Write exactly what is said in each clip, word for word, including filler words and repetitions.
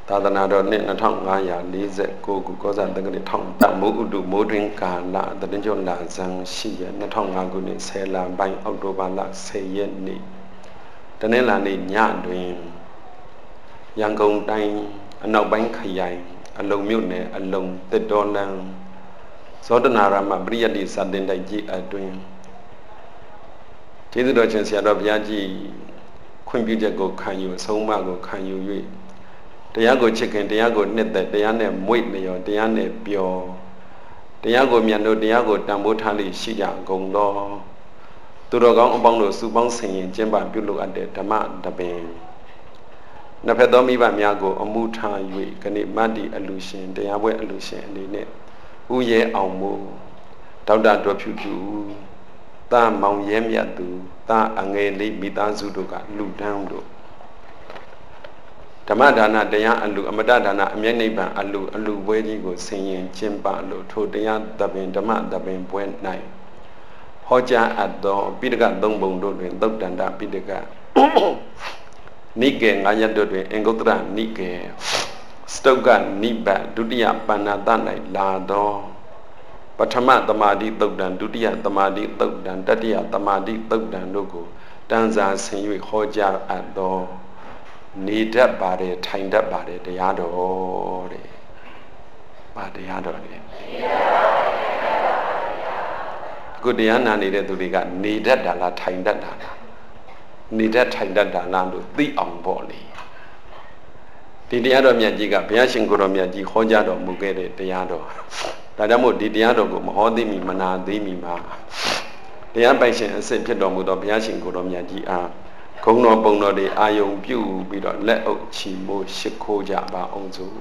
သာသနာတော်နှစ်နှစ်ငါးရာလေးဆယ်ကိုခုကောဇာတက္ကရာထောင်တမိုးဥတုမိုးတွင်ကာလတရင်ကျော်လာဇန်ရှိရနှစ်ထောင်ငါးခုနှစ်ဆယ်လပိုင်းအောက်တိုဘာလဆယ်ရက်နေ့တနင်္လာနေ့ညတွင်ရန်ကုန်တိုင်းအနောက်ပိုင်းခရိုင်အလုံမြို့နယ်အလုံတစ်တော်လန်ဇောတနာရမပရိယတ္တိစာတင်တိုက်ကြီးအတွင်ကျေးဇူးတော်ရှင်ဆရာတော်ဘုရားကြီးခွင့်ပြုချက်ကိုခံယူအဆုံးအမကိုခံယူ၍တရားကိုချစ်ခင်တရားကိုနှစ်သက်တရားနဲ့မွေ့လျော်တရားနဲ့ပျော်တရားကိုမြတ်လို့တရားကိုတန်ဖိုးထားလိရှိကြကုန်သောသူတော်ကောင်းအပေါင်းတို့စုပေါင်းဆင်ရင်ကျင့်ပပြုလုပ်အပ်တဲ့ဓမ္မတပင်နှစ်ဖက်သောမိဘများကိုအမှုထား၍ခဏမတ္တိအလူရှင်တရားပွဲအလူရှင်အနေနဲ့ဥရဲအောင်မို့ဒေါက်တာတော်ဖြူဖြူတာမောင်ရဲမြတ်သူတာအငယ်လေးမိသားစုတို့ကလူတန်းတို့ဓမ္မဒါနတရားအလူအမတဒါနအမျက်နိဗ္ဗာန်အလူအလူပွဲကြီးကိုဆင်ရင်ကျင့်ပလို့ထိုတရားတပင်ဓမ္မတပင်ပွဲ၌ဟောကြားအပ်သောပိဋကသုံးပုံတို့တွင်သုတ်တန္တပိဋကနိကေငါးရပ်တို့တွင်အင်္ဂုတ္တရနိကေစတုကနိဗ္ဗဒုတိယပဏ္ဏတ၌လာသောပထမသမာဓိသုတ်တံဒုတိယသမာဓိသုတ်တံတတိယသမာဓိသုတ်တံတို့ကိုတန်းစာဆင်၍ဟောကြားအပ်သောနေတတ်ပါတယ်ထိုင်တတ်ပါတယ်တရားတော်တဲ့ပါတရားတော်လေအခုတရားနာနေတဲ့သူတွေကနေတတ်တာလားထိုင်တတ်တာလားနေတတ်ထိုင်တတ်တာလားလို့သိအောင်ပေါ့လေဒီတရားတော်မြတ်ကြီးကဘုရားရှင်ကိုယ်တော်မြတ်ကြီးဟောကြားတော်မူခဲ့တဲ့တရားတော်ဒါကြောင့်မို့ဒီတရားတော်ကိုမဟောသိမီမနာသိမီမှာတရားပိုင်ရှင်အစစ်ဖြစ်တော်မူသောဘုရားရှင်ကိုယ်တော်မြတ်ကြီးအားဂုဏ်တော်ပုံတော်တွေအာယုံပြုပြီးတော့လက်အုပ်ချီမိုးရှိခိုးကြပါအောင်စို့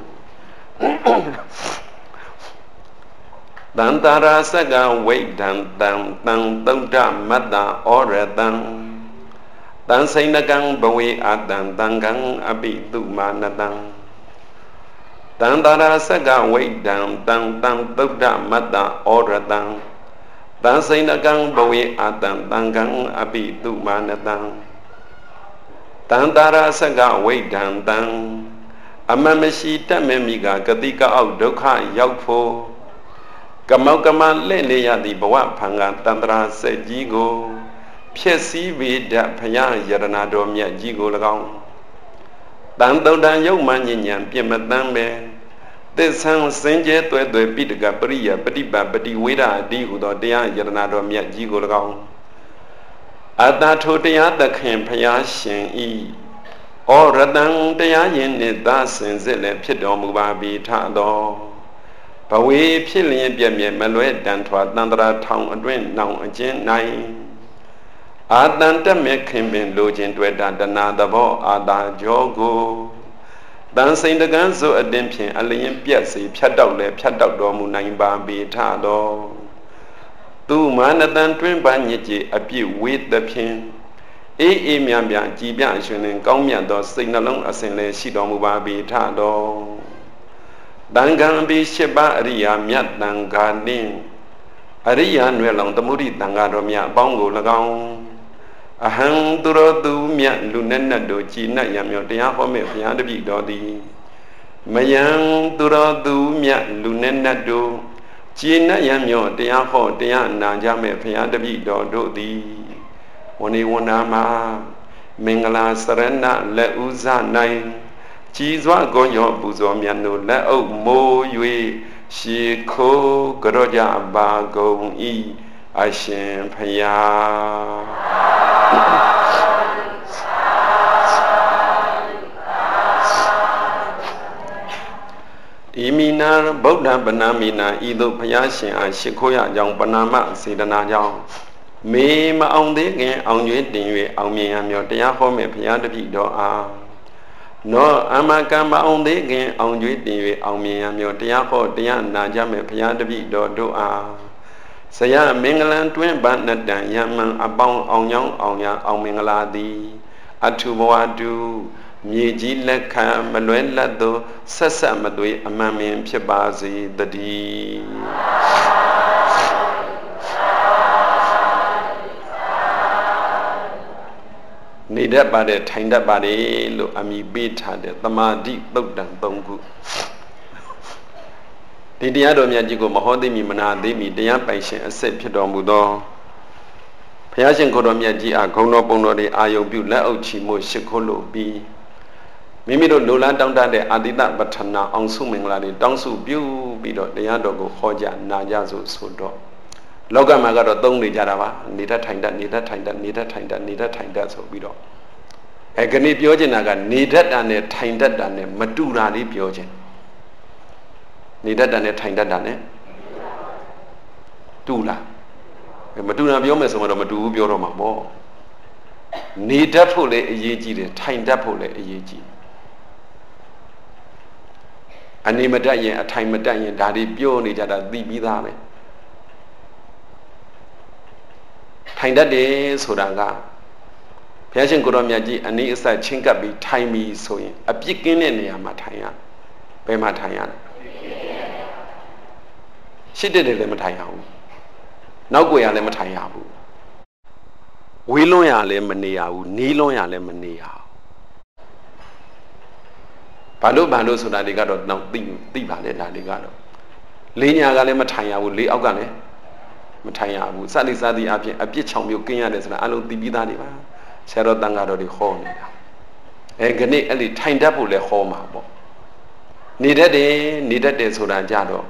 တန်တာရာစကဝိဒံတံတံသုဒ္ဓမတ္တဩရတံတံစိဏကံဘဝေအတံတံကံအပိတုမာနတံတန်တာရာစကဝိဒံတံတံသုဒ္ဓမတ္တဩရတံတံစိဏကံဘဝေအတံတံကံအပိတုမာနတံတန်တာရာစကဝိဒံတံအမမရှိတတ်မဲ့မိကဂတိကအောက်ဒုက္ခရောက်ဖို့ကမောက်ကမလဲ့နေရသည့်ဘဝဖန်ကတန်တရာစက်ကြီးကိုဖြစ်စည်းပေတတ်ဘုရားယရနာတော်မြတ်ကြီးကို၎င်းတန်တုံတန်ယုတ်မှညဉ့်ညံပြမတမ်းပဲသစ္ဆံစင်ကြဲတွဲတွဲပိဋကပရိယပฏิပတ်ပฏิဝေဒအတိဟုသောတရားယရနာတော်မြတ်ကြီးကို၎င်းအတ္တထိုတရားသခင်ဘုရားရှင်ဤဩရတံတရားရင်နှင့်သာစင်စစ်လည်းဖြစ်တော်မူပါပြီထသောဘဝေဖြစ်လျင်ပြည့်မြဲမလွဲတန်ထွာတန်တရာထောင်အတွင်းနောင်အကျဉ်းနိုင်အာတန်တက်မဲ့ခင်ပင်လိုခြင်းတွေ့တာတဏသဘောအာတာကြောကိုတန်စိန်တကန်းဆိုအတင်းဖြင့်အလျင်ပြက်စီဖြတ်တောက်လည်းဖြတ်တောက်တော်မူနိုင်ပါပြီထသောသူမာနတန်တွင်ပါညစ်ကြေအပြည့်ဝေသဖြင့်အေးအေးမြမြကြည်ပြအရှင်လင်ကောင်းမြတ်သောစိတ်နှလုံးအစဉ်လည်းရှိတော်မူပါပြီထသောတန်ခံပိရှိပါအရိယာမြတ်တန်ခါနှင့်အရိယာနွယ်လောင်သမုဒိတန်ခါတော်မြတ်အပေါင်းကို၎င်းအဟံသူတော်သူမြတ်လူနဲ့နဲ့တို့ကြည်နတ်ရမြောတရားဟောမဲ့ဘုရားတပည့်တော်သည်မယံသူတော်သူမြတ်လူနဲ့နဲ့တို့ကြည်နတ်ရမြောတရားဟောတရားနာကြမဲ့ဘုရားတပည့်တော်တို့သည်ဝဏိဝနာမှာမင်္ဂလာစရဏလက်ဥဇ၌ကြည်စွာကောရောပူဇော်မြတ်တို့လက်အုပ်မိုး၍ရှေခိုးကြောကြပါကုန်၏အရှင်ဖယားဤမိနာဗုဒ္ဓပနာမိနာဤသို့ဘုရားရှင်အားရှိခိုးရကြောင်းပနာမစေတနာကြောင့်မေမအောင်သေးခင်အောင်ကျွေးတင်၍အောင်မြင်ရမြောတရားဟောမဲ့ဘုရားတပည့်တော်အားနောအမကံမအောင်သေးခင်အောင်ကျွေးတင်၍အောင်မြင်ရမြောတရားဟောတရားနာကြမဲ့ဘုရားတပည့်တော်တို့အားဆရာမင်္ဂလံတွင်ဘာနတံယမံအပေါင်းအောင်ကြောင်းအောင်ရအောင်မင်္ဂလာသည်အထုဘဝတုမြေကြီးလက်ခံမလွဲလတ်သောဆက်ဆက်မသွေအမှန်မြင်ဖြစ်ပါစေတည်းနေတတ်ပါတယ်ထိုင်တတ်ပါတယ်လို့အမိပေးထားတဲ့သမာဓိသုတ်တံသုံးခုဒီတရားတော်မြတ်ကြီးကိုမဟောသိမီမနာသိမီတရားပိုင်ရှင်အစစ်ဖြစ်တော်မူသောဘုရားရှင်ကိုယ်တော်မြတ်ကြီးအားဂုဏ်တော်ပုံတော်တွေအာယုံပြုလက်အုပ်ချီမှုရှိခိုးလို့ပြီးမိမိတို့လိုလားတောင်းတတဲ့အာတိတပဋ္ဌာနာအောင်စုမင်္ဂလာတွေတောင်းစုပြုပြီးတော့တရားတော်ကိုဟောကြားနာကြစို့ဆိုတော့လောကမှာကတော့သုံးနေကြတာပါနေတတ်ထိုင်တတ်နေတတ်ထိုင်တတ်နေတတ်ထိုင်တတ်နေတတ်ထိုင်တတ်ဆိုပြီးတော့အဲခဏပြောချင်တာကနေတတ်တာနဲ့ထိုင်တတ်တာနဲ့မတူတာလေးပြောချင်နေတတ်တာနဲ့ထိုင်တတ်တာနဲ့တူလားမတူတာပြောမယ်ဆိုတော့မတူဘူးပြောတော့မှာပေါ့နေတတ်ဖို့လည်းအရေးကြီးတယ်ထိုင်တတ်ဖို့လည်းအရေးကြီးအနေမတတ်ရင်အထိုင်မတတ်ရင်ဒါတွေပြောနေကြတာသိပြီးသားပဲထိုင်တတ်တယ်ဆိုတာကဘုရားရှင်ကိုရောမြတ်ကြီးအနည်းအဆက်ချင်းကပ်ပြီးထိုင်ပြီးဆိုရင်အပြစ်ကင်းတဲ့နေရာမှာထိုင်ရဘယ်မှာထိုင်ရလဲရှိတဲ့တယ်လည်းမထိုင်ရဘူးနောက်ွယ်ရလည်းမထိုင်ရဘူးဝေးလွန်းရလည်းမနေရဘူးနီးလွန်းရလည်းမနေရဘူးဘာလို့ဘာလို့ဆိုတာတွေကတော့တော့သိသိပါလေဒါတွေကတော့လေးညာကလည်းမထိုင်ရဘူးလေးအောက်ကလည်းမထိုင်ရဘူးစသည်စသည်အပြင်အပြစ်ချောင်မျိုးကင်းရတယ်ဆိုတာအလုံးသိပြီးသားတွေပါဆရာတော်တန်ဃာတော်တွေဟောနေတာအဲခဏအဲ့ဒီထိုင်တတ်ဖို့လည်းဟောမှာပေါ့နေတတ်တယ်နေတတ်တယ်ဆိုတာကြတော့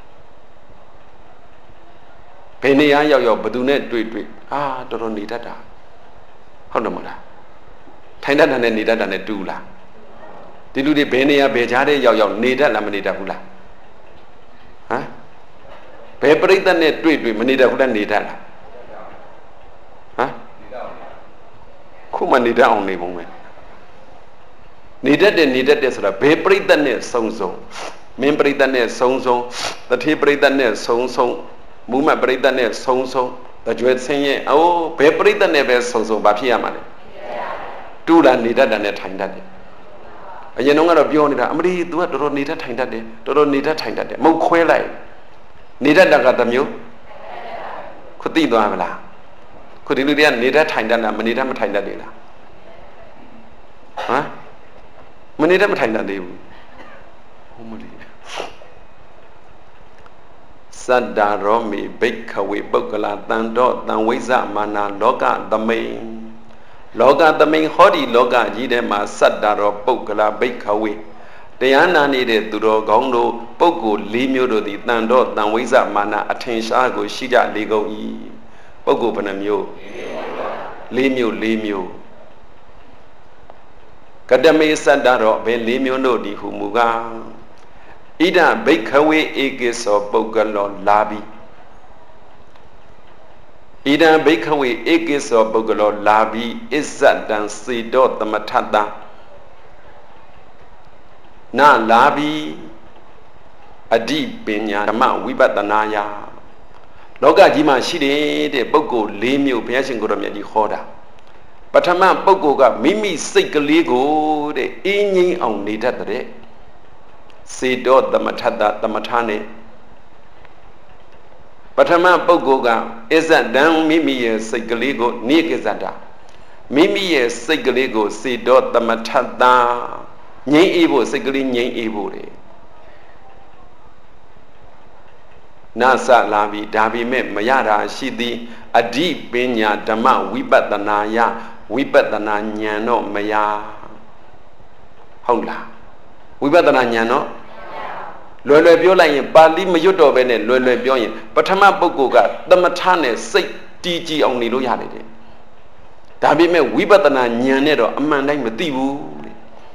ဘယ်နေရာရောက်ရောက်ဘသူနဲ့တွေ့တွေ့အာတော်တော်နေတတ်တာဟုတ်တယ်မလားထိုင်တတ်တာနဲ့နေတတ်တာနဲ့တူလားဒီလူတွေဘယ်နေရာဘယ်ကြားတဲ့ရောက်ရောက်နေတတ်လားမနေတတ်ဘူးလားဟမ်ဘယ်ပြိဿနဲ့တွေ့တွေ့မနေတတ်ဘူးလားနေတတ်လားဟမ်ခုမှနေတတ်အောင်နေပုံပဲနေတတ်တယ်နေတတ်တယ်ဆိုတာဘယ်ပြိဿနဲ့စုံစုံမင်းပြိဿနဲ့စုံစုံတတိပြိဿနဲ့စုံစုံမူမပရိသတ်နဲ့ဆုံဆုံတကြွယ်ဆင်းရဲအိုးဘယ်ပရိသတ်နဲ့ပဲဆုံဆုံဘာဖြစ်ရမှာလဲတူလာနေတတ်တယ်နဲ့ထိုင်တတ်တယ်အရင်တော့ကတော့ပြောနေတာအမလီ तू ကတော်တော်နေတတ်ထိုင်တတ်တယ်တော်တော်နေတတ်ထိုင်တတ်တယ်မဟုတ်ခွဲလိုက်နေတတ်တာကတစ်မျိုးခုသိသွားမလားခုဒီလူတွေကနေတတ်ထိုင်တတ်လားမနေတတ်မထိုင်တတ်တယ်လားဟမ်မနေတတ်မထိုင်တတ်သေးဘူးဟုတ်မလို့စတ္တရောမိဘိက္ခဝေပုဂ္ဂလာတန်တော့တန်ဝိဇ္ဇမာနာလောကသမိန်လောကသမိန်ဟောဒီလောကကြီးထဲမှာစတ္တရောပုဂ္ဂလာဘိက္ခဝေတရားနာနေတဲ့သူတော်ကောင်းတို့ပုဂ္ဂိုလ်၄မျိုးတို့သည်တန်တော့တန်ဝိဇ္ဇမာနာအထင်ရှားကိုရှိကြလေကုန်၏ပုဂ္ဂိုလ်ဘယ်နှမျိုး၄မျိုး၄မျိုးကတမေစတ္တရောဘယ်၄မျိုးတို့ဒီဟုမူကားဣဒဘိက္ခဝေဧကိသောပုဂ္ဂလောလာဘိဣဒဘိက္ခဝေဧကိသောပုဂ္ဂလောလာဘိအစ္ဆတံစေတောသမထတံနာလာဘိအဓိပညာဓမ္မဝိပဿနာယလောကကြီးမှာရှိတယ်တဲ့ပုဂ္ဂိုလ်၄မျိုးဘုရားရှင်ကိုယ်တော်မြတ်ကြီးဟောတာပထမပုဂ္ဂိုလ်ကမိမိစိတ်ကလေးကိုတဲ့အင်းငိမ့်အောင်နေတတ်တဲ့စေတောသမထတသမထနဲ့ပထမပုဂ္ဂိုလ်ကအစ္ဆဒံမိမိရဲ့စိတ်ကလေးကိုနိကိစ္စတာမိမိရဲ့စိတ်ကလေးကိုစေတောသမထတငြိမ့်အေးဖို့စိတ်ကလေးငြိမ့်အေးဖို့တယ်နာစလာပြီဒါပေမဲ့မရတာရှိသည်အဓိပညာဓမ္မဝိပဿနာယဝိပဿနာဉာဏ်တော့မရဟုတ်လားဝိပဿနာဉာဏ်တော့လွယ်လွယ်ပြောလိုက်ရင်ပါဠိမရွတ်တော့ဘဲနဲ့လွယ်လွယ်ပြောရင်ပထမပုဂ္ဂိုလ်ကသမထနဲ့စိတ်တည်ကြည်အောင်နေလို့ရတယ်တဲ့ဒါပေမဲ့ဝိပဿနာဉာဏ်နဲ့တော့အမှန်တိုင်းမသိဘူးတဲ့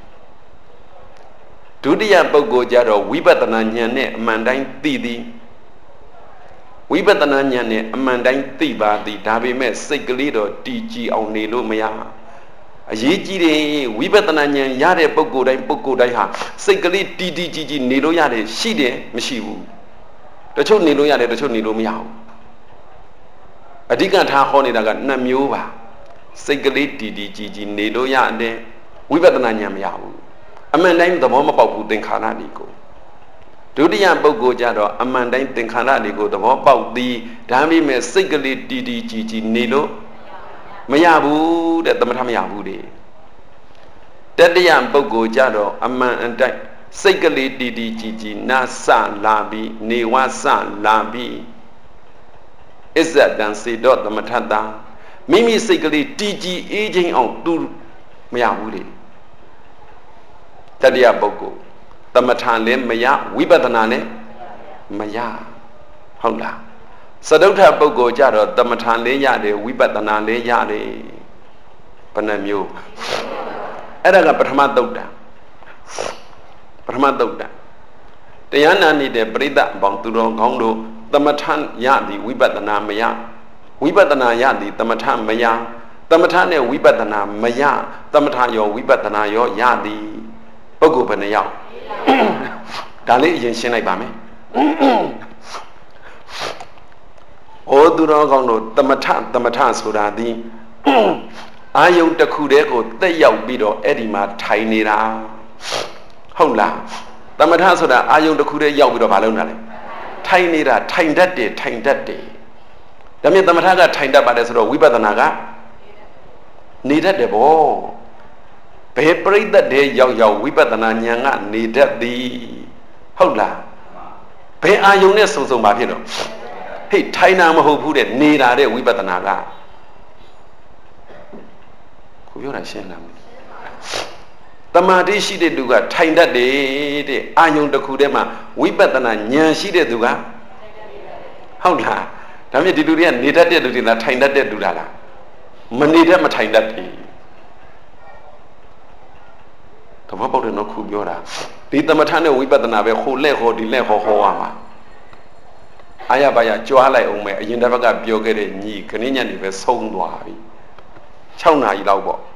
ဒုတိယပုဂ္ဂိုလ်ကြတော့ဝိပဿနာဉာဏ်နဲ့အမှန်တိုင်းသိသည်ဝိပဿနာဉာဏ်နဲ့အမှန်တိုင်းသိပါသည်ဒါပေမဲ့စိတ်ကလေးတော့တည်ကြည်အောင်နေလို့မရအရေးကြီးတယ်ဝိပဿနာဉာဏ်ရတဲ့ပုဂ္ဂိုလ်တိုင်းပုဂ္ဂိုလ်တိုင်းဟာစိတ်ကလေးတီးတီးကြီးကြီးနေလို့ရတယ်ရှိတယ်မရှိဘူးတချို့နေလို့ရတယ်တချို့နေလို့မရဘူးအဓိကထားဟောနေတာကနှစ်မျိုးပါစိတ်ကလေးတီးတီးကြီးကြီးနေလို့ရတယ်ဝိပဿနာဉာဏ်မရဘူးအမှန်တိုင်းသဘောမပေါက်ဘူးသင်္ခါရတွေကိုဒုတိယပုဂ္ဂိုလ်ကြတော့အမှန်တိုင်းသင်္ခါရတွေကိုသဘောပေါက်သည်ဒါပေမဲ့စိတ်ကလေးတီးတီးကြီးကြီးနေလို့မရဘူးတဲ့သမထမရဘူးတဲ့တတ္တယပုဂ္ဂိုလ်ကြတော့အမှန်အတိုက်စိတ်ကလေးတီတီကြည်ကြည်နာစလာပြီးနေဝစလာပြီးအစ္ဆတံစေတော့သမထတာမိမိစိတ်ကလေးတီကြည်အေးချင်းအောင်သူမရဘူးလေတတ္တယပုဂ္ဂိုလ်သမထလည်းမရဝိပဿနာလည်းမရဟုတ်လားစတုထပုဂ္ဂိုလ်ကြတော့သမထလည်းရတယ်ဝိပဿနာလည်းရတယ်ဘယ်နှမျိုးအဲ့ဒါကပထမသုတ်တံပထမသုတ်တံတရားနာနေတဲ့ပရိသတ်အပေါင်းသူတော်ကောင်းတို့သမထရသည်ဝိပဿနာမရဝိပဿနာရသည်သမထမရသမထနဲ့ဝိပဿနာမရသမထရောဝိပဿနာရောရသည်ပုဂ္ဂိုလ်ဘယ်နှယောက်ဒါလေးအရင်ရှင်းလိုက်ပါမယ်ဩသူတော်ကောင်းတို့သမထသမထဆိုတာသည်အာယုံတစ်ခုတည်းကိုတက်ရောက်ပြီးတော့အဲ့ဒီမှာထိုင်နေတာဟုတ်လားသမထဆိုတာအာယုံတစ်ခုတည်းရောက်ပြီးတော့မလုပ်နိုင်လဲထိုင်နေတာထိုင်တတ်တယ်ထိုင်တတ်တယ်ဒါမြင်သမထကထိုင်တတ်ပါတယ်ဆိုတော့ဝိပဿနာကနေတတ်တယ်ဗောဘယ်ပရိသတ်တည်းရောက်ရောက်ဝိပဿနာဉာဏ်ကနေတတ်သည်ဟုတ်လားဘယ်အာယုံနဲ့စုံစုံပါဖြစ်တော့ဟေ့ထိုင်တာမဟုတ်ဘူးတဲ့နေတာတဲ့ဝိပဿနာကကိုပြောတာရှင်းလားတမာတိရှိတဲ့သူကထိုင်တတ်တယ်တဲ့အာယုံတစ်ခုတည်းမှာဝိပဿနာဉာဏ်ရှိတဲ့သူကဟုတ်လားဒါမြင်ဒီလူတွေကနေတတ်တဲ့လူတွေလားထိုင်တတ်တဲ့လူလားမနေတတ်မထိုင်တတ်ဘူးတဘောပေါက်တယ်နော်ခုပြောတာဒီသမထနဲ့ဝိပဿနာပဲဟိုလက်ဟောဒီလက်ဟောဟောရမှာအာရပါရကြွားလိုက်အောင်မယ်အရင်တစ်ဘက်ကပြောခဲ့တဲ့ညီခဏညက်နေပဲဆုံးသွားပြီ၆နာရီလောက်ပေါ့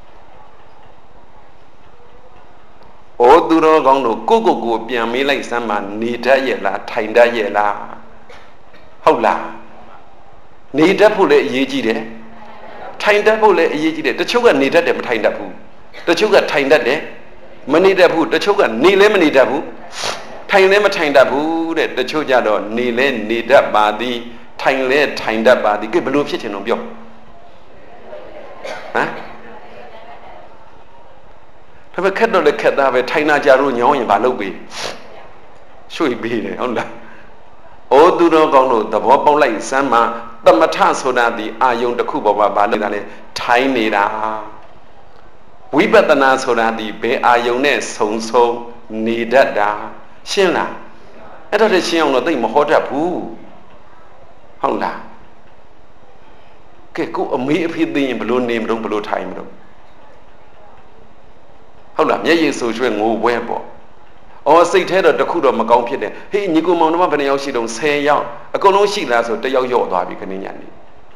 ဩသူတော်ကောင်းတို့ကိုကိုကိုပြန်မေးလိုက်စမ်းပါနေတတ်ရဲ့လားထိုင်တတ်ရဲ့လားဟုတ်လားနေတတ်ဖို့လည်းအရေးကြီးတယ်ထိုင်တတ်ဖို့လည်းအရေးကြီးတယ်တချို့ကနေတတ်တယ်မထိုင်တတ်ဘူးတချို့ကထိုင်တတ်တယ်မနေတတ်ဘူးတချို့ကနေလည်းမနေတတ်ဘူးထိုင်လည်းမထိုင်တတ်ဘူးတဲ့တချို့ကြတော့နေလည်းနေတတ်ပါသည်ထိုင်လည်းထိုင်တတ်ပါသည်ကဲဘယ်လိုဖြစ်ချင်တော့ပြောဟမ်ဒါပေမဲ့ခက်တော့လည်းခက်သားပဲထိုင်နာကြတော့ညောင်းရင်ဘာလုပ်ပေးရွှေ့ပေးတယ်ဟုတ်လားဩသူတော်ကောင်းတို့သဘောပေါက်လိုက်စမ်းမှာသမထဆိုတာဒီအာယုံတစ်ခုပေါ်မှာဘာလုပ်တာလဲထိုင်နေတာဝိပဿနာဆိုတာဒီဘယ်အာယုံနဲ့ဆုံဆုံနေတတ်တာရှင်းလားအဲ့တော့ရှင်းအောင်တော့သိမဟောတတ်ဘူးဟုတ်လားကဲကိုအမေအဖေသိရင်ဘလို့နေမလို့ဘလို့ထိုင်မလို့ဟုတ်လားမျက်ရည်ဆူရွှဲငိုပွဲပေါ့အော်စိတ်ထဲတော့တခုတော့မကောင်းဖြစ်တယ်ဟေးညီကိုမောင်နှမဘယ်နှယောက်ရှိတုံးဆယ်ယောက်အကုန်လုံးရှိလားဆိုတယောက်ယော့သွားပြီခဏညနေ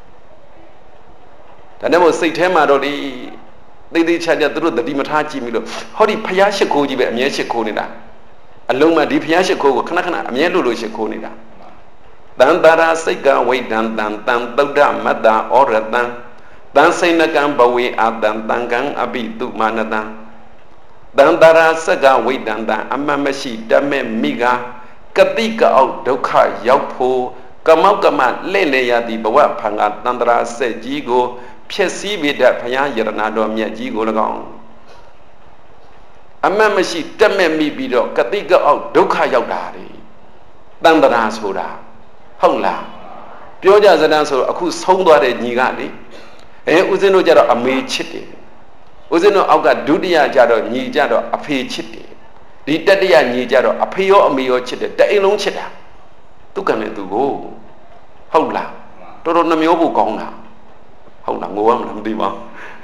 ဒါနဲ့မို့စိတ်ထဲမှာတော့ဒီသိသိချာချာသူတို့တတိမထားကြည့်မိလို့ဟောဒီဖျားရှိခိုးကြီးပဲအမြဲရှိခိုးနေတာအလုံးမဒီဖျားရှိခိုးကိုခဏခဏအမြဲလို့လို့ရှိခိုးနေတာတန်တရာစိတ်ကဝိဒံတံတံသုဒ္ဓမတ္တဩရတံတံစိဏကံဘဝေအတံတံကံအပိတုမာနတံတန်တရာစကဝိဒံတံအမှတ်မရှိတမဲ့မိကကတိကအောက်ဒုက္ခရောက်ဖို့ကမောက်ကမလဲ့လေရသည်ဘဝဖန်ကတန်တရာစက်ကြီးကိုဖြစ်စည်းပေတတ်ဘုရားယရနာတော်မြတ်ကြီးကို၎င်းအမှတ်မရှိတမဲ့မိပြီးတော့ကတိကအောက်ဒုက္ခရောက်တာလေတန်တရာဆိုတာဟုတ်လားပြောကြစတန်းဆိုအခုဆုံးသွားတဲ့ညီကလေအဲဦးဇင်းတို့ကြတော့အမေချစ်တယ်ဦးဇင်းတို့အောက်ကဒုတိယကြတော့ညီကြတော့အဖေချစ်တယ်ဒီတတိယညီကြတော့အဖေရောအမေရောချစ်တယ်တအိမ်လုံးချစ်တာသူကံနဲ့သူကိုဟုတ်လားတော်တော်နှမျိုးဖို့ကောင်းတာဟုတ်လားငိုရမလားမသိပါဘူး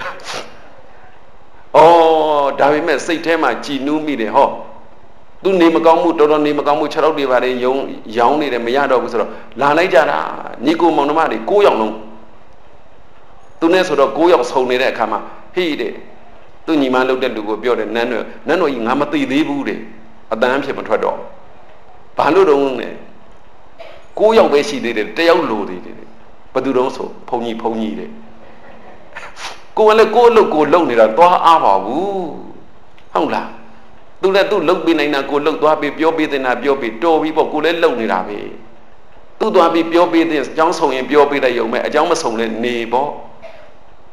အော်ဒါပေမဲ့စိတ်ထဲမှာကြည်နူးမိတယ်ဟောသူနေမကောင်းမှုတော်တော်နေမကောင်းမှုခြေထောက်တွေပါလေယုံရောင်းနေတယ်မရတော့ဘူးဆိုတော့လာလိုက်ကြတာညီကိုမောင်နှမတွေ၉ယောက်လုံးသူနဲ့ဆိုတော့၉ယောက်ဆုံနေတဲ့အခါမှာဟေးတဲ့သူညီမလုပ်တဲ့လူကိုပြောတယ်နန်းတော်နန်းတော်ကြီးငါမသိသေးဘူးတဲ့အတန်းဖြစ်မထွက်တော့ဘာလို့တော့လဲ၉ယောက်ပဲရှိသေးတယ်တယောက်လိုသေးတယ်ဘယ်သူတော့ဆိုဘုံကြီးဘုံကြီးတဲ့ကိုယ်ကလည်းကိုယ်အလုပ်ကိုလုပ်နေတာသွားအားပါဘူးဟုတ်လားသူလည်းသူ့လုပ်ပေးနိုင်တာကိုလုပ်သွားပြီးပြောပေးတဲ့နာပြောပြီးတော်ပြီးပေါ့ကိုလည်းလုပ်နေတာပဲသူ့သွားပြီးပြောပေးတဲ့အကြောင်းဆောင်ရင်ပြောပေးလိုက်ရုံပဲအကြောင်းမဆောင်လဲနေပေါ့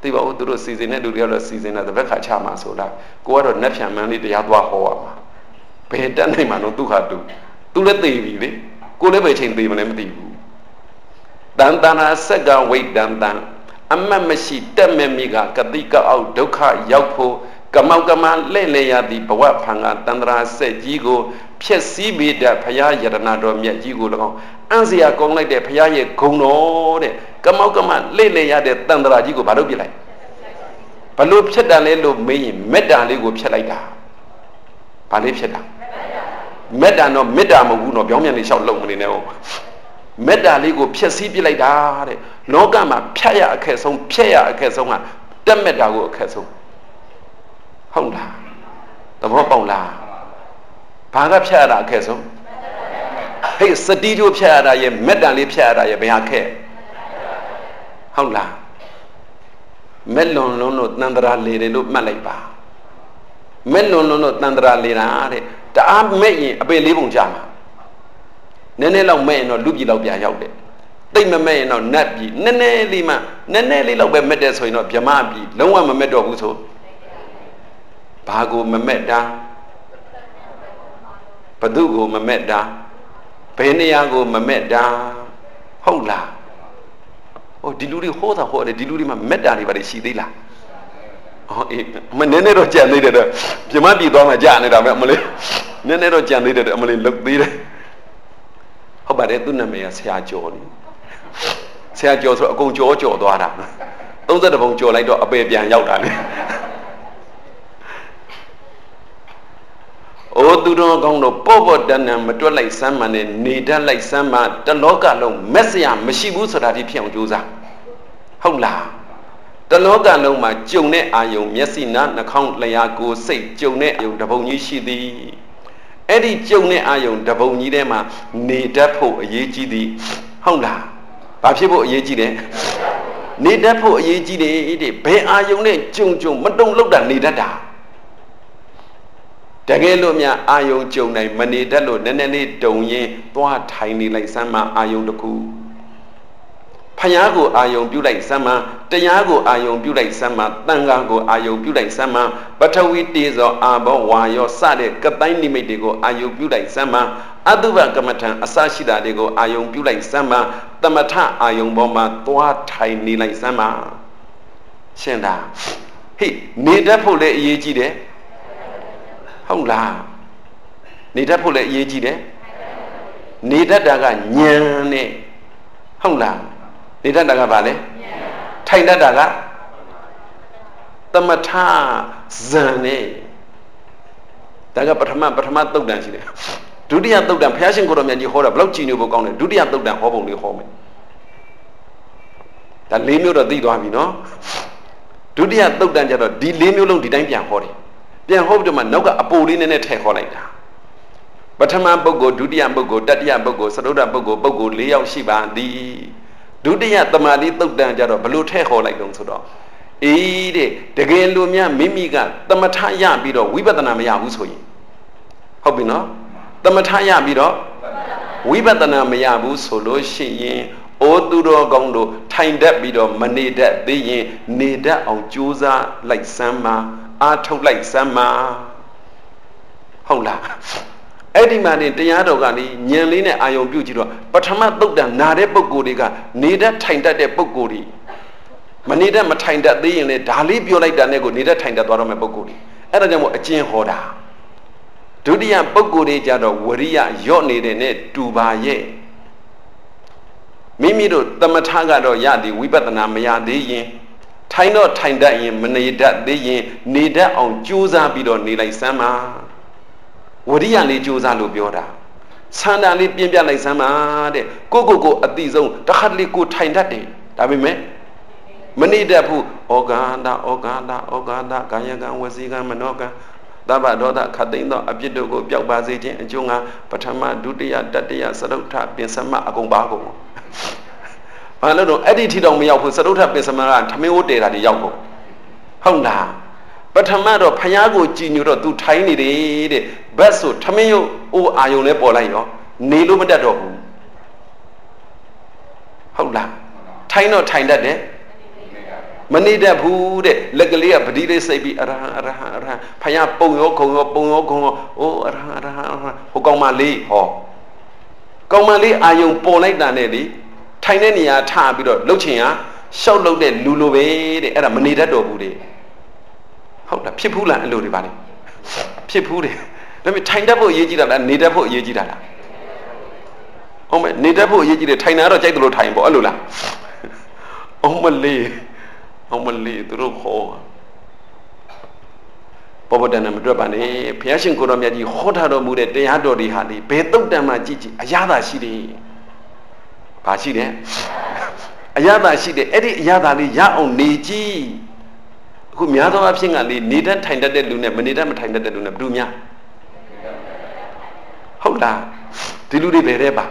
သိပါဦးသူတို့စီစဉ်တဲ့လူတွေကတော့စီစဉ်တာတစ်ဘက်ခါချမှာဆိုလားကိုကတော့နတ်ဖြံမန်းလေးတရားသွားဟောရမှာဘယ်တက်နိုင်မှာတော့သူခါတူသူလည်းသိပြီလေကိုလည်းပဲချိန်သိမလဲမသိဘူးတန်တနာဆက်ကဝိတံတံအမတ်မရှိတက်မဲ့မိကကတိကအောက်ဒုက္ခရောက်ဖို့ကမောက်ကမလဲ့လေရသည်ဘဝဖန်ကတန္တရာဆက်ကြီးကိုဖြက်စီးပြီးတဲ့ဘုရားယတနာတော်မြတ်ကြီးကို၎င်းအန်းစရာကောင်းလိုက်တဲ့ဘုရားရဲ့ဂုဏ်တော်တဲ့ကမောက်ကမလဲ့လေရတဲ့တန္တရာကြီးကိုဘာလို့ပြလိုက်ဘလို့ဖြတ်တယ်လဲလို့မေးရင်မေတ္တာလေးကိုဖြတ်လိုက်တာဘာလေးဖြတ်တာမေတ္တာတော့မေတ္တာမဟုတ်ဘူးတော့ပြောင်းပြန်နေလျှောက်လုံမနေနဲ့ဟုတ်မေတ္တာလေးကိုဖြည့်ဆည်းပြလိုက်တာတဲ့လောကမှာဖြတ်ရအခက်ဆုံးဖြတ်ရအခက်ဆုံးကတက်မေတ္တာကိုအခက်ဆုံးဟုတ်လားသဘောပေါက်လားဘာကဖြတ်ရတာအခက်ဆုံးဟေးစတိတို့ဖြတ်ရတာရဲ့မေတ္တာလေးဖြတ်ရတာရဲ့ဘယ်ဟာခက်ဟုတ်လားမက်လွန်လုံးတို့တန်တရာလေတယ်လို့မှတ်လိုက်ပါမက်လွန်လုံးတို့တန်တရာလေတာတဲ့တအားမဲ့ရင်အပေလေးပုံကြာမှာနည်းနည်းလောက်မဲ့ရင်တော့လူပြည်လောက်ပြန်ရောက်တယ်တိတ်မမဲ့ရင်တော့နတ်ပြည်နည်းနည်းလေးမှနည်းနည်းလေးလောက်ပဲမဲ့တဲ့ဆိုရင်တော့ဗြဟ္မပြည်လုံးဝမမဲ့တော့ဘူးဆိုဘာကိုမမဲ့တာဘသူကိုမမဲ့တာဘယ်နေရာကိုမမဲ့တာဟုတ်လားဟိုဒီလူတွေဟောတာဟောတယ်ဒီလူတွေမှာမဲ့တာတွေပါရှိသေးလားဟောအေးမနည်းနည်းတော့ကြံသေးတယ်တော့ဗြဟ္မပြည်သွားမှကြာနေတာပဲအမလေးနည်းနည်းတော့ကြံသေးတယ်အမလေးလုတ်သေးတယ်ဟုတ်ပါတယ်သူ့နာမည်ကဆရာကျော်နေဆရာကျော်ဆိုအကုန်ကျော်ကျော်သွားတာသုံးဆယ်ပုံကျော်လိုက်တော့အပေပြန်ရောက်တာလေအိုသူတော်ကောင်းတို့ပေါ့ပေါ့တန်တန်မတွက်လိုက်စမ်းမှနဲ့နေတတ်လိုက်စမ်းမှတလောကလုံးမက်စရာမရှိဘူးဆိုတာဒီဖြစ်အောင်ကြိုးစားဟုတ်လားတလောကလုံးမှာကြုံတဲ့အာယုံမျက်စိနာနှာခေါင်းလျှာကိုယ်စိတ်ကြုံတဲ့အာယုံတပုံကြီးရှိသည်အဲ့ဒီကြုံတဲ့အာယုံတပုံကြီးထဲမှာနေတတ်ဖို့အရေးကြီးသည်ဟုတ်လားဘာဖြစ်ဖို့အရေးကြီးတယ်နေတတ်ဖို့အရေးကြီးတယ်တဲ့ဘယ်အာယုံနဲ့ကြုံကြုံမတုံလောက်တာနေတတ်တာတကယ်လို့များအာယုံကြုံနိုင်မနေတတ်လို့နည်းနည်းလေးတုံရင်သွားထိုင်နေလိုက်စမ်းမအာယုံတစ်ခုဖယားကိုအာယုံပြုလိုက်စမ်းမတရားကိုအာယုံပြုလိုက်စမ်းမတန်ခါကိုအာယုံပြုလိုက်စမ်းမပထဝီတေဇောအာဘောဝါယောစတဲ့ကတိုင်းနိမိတ်တွေကိုအာယုံပြုလိုက်စမ်းမအတုပကမ္မထံအစရှိတာတွေကိုအာယုံပြုလိုက်စမ်းမတမထအာယုံပေါ်မှာသွားထိုင်နေလိုက်စမ်းမရှင်းလားဟိနေတတ်ဖို့လည်းအရေးကြီးတယ်ဟုတ်လားနေတတ်ဖို့လည်းအရေးကြီးတယ်နေတတ်တာကဉာဏ်နဲ့ဟုတ်လားနေတတ်တာကဘာလဲထိုင်တတ်တာကသမထဇန်နဲ့ဒါကပထမပထမသုတ်တန်ရှိတယ်ဒုတိယသုတ်တန်ဘုရားရှင်ကိုတော်မြတ်ကြီးဟောတာဘလောက်ကြည်ညိုဖို့ကောင်းတယ်ဒုတိယသုတ်တန်ဟောပုံလေးဟောမယ်ဒါလေးမျိုးတော့သိသွားပြီနော်ဒုတိယသုတ်တန်ကျတော့ဒီလေးမျိုးလုံးဒီတိုင်းပြန်ဟောတယ်ပြန်ဟောပြီးတော့မှနောက်ကအပိုလေးနည်းနည်းထည့်ခေါ်လိုက်တာပထမပုဂ္ဂိုလ်ဒုတိယပုဂ္ဂိုလ်တတိယပုဂ္ဂိုလ်သရုပ်တပုဂ္ဂိုလ်ပုဂ္ဂိုလ်၄ယောက်ရှိပါသည်ဒုတိယသမာဓိသုတ်တန်ကြတော့ဘလို့ထည့်ခေါ်လိုက်တော့ဆိုတော့အေးတဲ့တကယ်လို့များမိမိကသမထရပြီးတော့ဝိပဿနာမရဘူးဆိုရင်ဟုတ်ပြီနော်သမထရပြီးတော့ဝိပဿနာမရဘူးဆိုလို့ရှိရင်အိုသူတော်ကောင်းတို့ထိုင်တတ်ပြီးတော့မနေတတ်သေးရင်နေတတ်အောင်ကြိုးစားလိုက်စမ်းပါအားထုတ်လိုက်စမ်းပါဟုတ်လားအဲ့ဒီမှာနေတရားတော်ကလေဉာဏ်လေးနဲ့အာယုံပြုကြည့်တော့ပထမသုတ်တန်နာတဲ့ပုဂ္ဂိုလ်တွေကနေတတ်ထိုင်တတ်တဲ့ပုဂ္ဂိုလ်တွေမနေတတ်မထိုင်တတ်သေးရင်လေဒါလေးပြောလိုက်တာနဲ့ကိုနေတတ်ထိုင်တတ်သွားတော့မယ့်ပုဂ္ဂိုလ်တွေအဲ့ဒါကြောင့်မို့အကျဉ်းဟောတာဒုတိယပုဂ္ဂိုလ်တွေကြတော့ဝရိယရော့နေတဲ့နဲ့တူပါရဲ့မိမိတို့သမထကတော့ရသည်ဝိပဿနာမရသေးရင်ထိုင်တော့ထိုင်တတ်ရင်မနေတတ်သေးရင်နေတတ်အောင်ကြိုးစားပြီးတော့နေလိုက်စမ်းပါဝရိယလေးကြိုးစားလို့ပြောတာဆန္ဒလေးပြင်းပြလိုက်စမ်းပါတဲ့ကိုကိုကိုအတိဆုံးတစ်ခါတလေကိုထိုင်တတ်တယ်ဒါပေမဲ့မနေတတ်ဘူးဩဃာတဩဃာတဩဃာတကာယကံဝစီကံမနောကံသဗ္ဗဒေါသခတ်သိမ်းသောအပြစ်တို့ကိုပျောက်ပါစေခြင်းအကျိုးငါပထမဒုတိယတတိယသရုပ်ထပင်စမအကုန်ပါကုန်ဘာလို့တော့အဲ့ဒီထီတောင်မရောက်ဘူးသရုပ်ထပင်စမကထမင်းအိုးတဲတာတွေရောက်ကုန်ဟုတ်လားပထမတော့ဖယားကိုကြည်ညိုတော့ तू ထိုင်းနေတယ်တဲ့ဘတ်ဆိုထမင်းရိုးအိုးအာယုံလဲပေါ်လိုက်ရောနေလို့မတတ်တော့ဘူးဟုတ်လားထိုင်းတော့ထိုင်တတ်တယ် Manida who de Legalia Padile Sabi Araha Paya Pongo Kongo Pongo Kongo O Araha Hogomali Ho Gomali Ayung Polai Danelli Tainania Tabido Lucia Show loaded Luluwe at a Manida Dobude. How the Pipula and Ludibani Pipude. Let me time double Yejida and Nidabo Yejida. Oh, my Nidabo Yejida Tainara Jaglo time, Bolula. Oh, my lay. Oh, my lay, the rope hole. Bobodanam Drabane, Piashin Kuramiaji, Hotado Mude, Deadori Hadi, Beto Damaji, Ayada Shidi. Pashide Ayada Shidi, Eddie Yadali, Yao Niji. Who Miado Absingali, needed Tinda de Luna, Manida Tinda de Luna, Dumia. Hola, Diludi Bereba.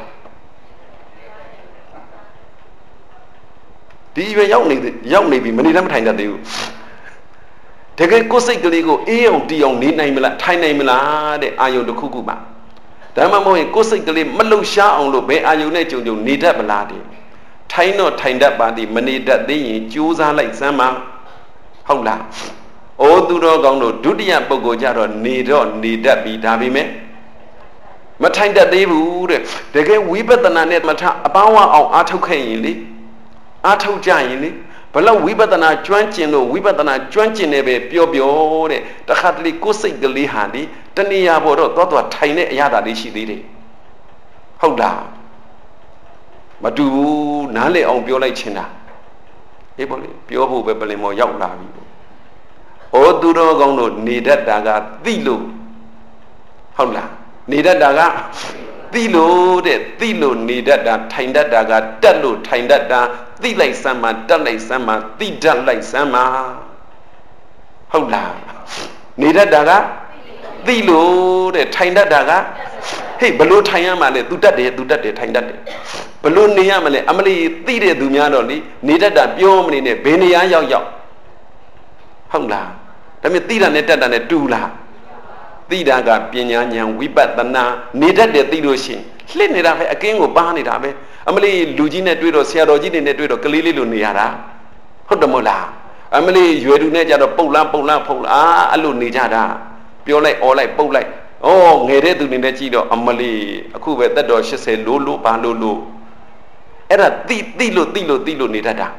Do you young young maybe many time time that you take a cosy go, Eo Dion, need name, tiny mila, the Ayo the Kukuba. Damamo and cosically Malusha on Lobe, Ayo nature, you need a baladi. Tino tinda body, money that they choose are like Sama. Hola. O Duro Gono, Dudia Bogojaro, need or need that be Dabime. Matain that they would, they get weeper than a net mata, a power of Atokaini. Ato Jaini, below weeper than a drenching or weeper than a drenching a pure biore, the hardly cosy the lihadi, the Nia Bodo, Toto, tiny yada she did it. Hola. But do Nale on Biola China. Able, pure Bebele more Yaula. O Duro Gono, needed daga, Dilu. Hola, needed daga. Dilo de Dilo needed that time that daga, Dalu, time that da. Di like sama, done like sama, di done like sama. Hola. Nida daga? Di lo, the Tinda daga. Hey, below Tayamale, do that day, do that day, time that day. Below Niamale, Amali, di de Dumianoli, Nida da Biomine, Benia Yaw. Hola. Let me Tida Neta than a dula. Di daga, Pianya, we bat the na, Nida de Diloshin. Let it up again or ban it up. Amali Lugina Dudo, Siarogin in the Dudo, Kalili Luniara. Hodamola. Amali, you do not have a pola, pola, pola, alunijada. Pure like all like pole like. Oh, Nere to Ninechido, Amali, a coupe that door, she said Lulu, Palulu. Era Dilo, Dilo, Dilo Nidada.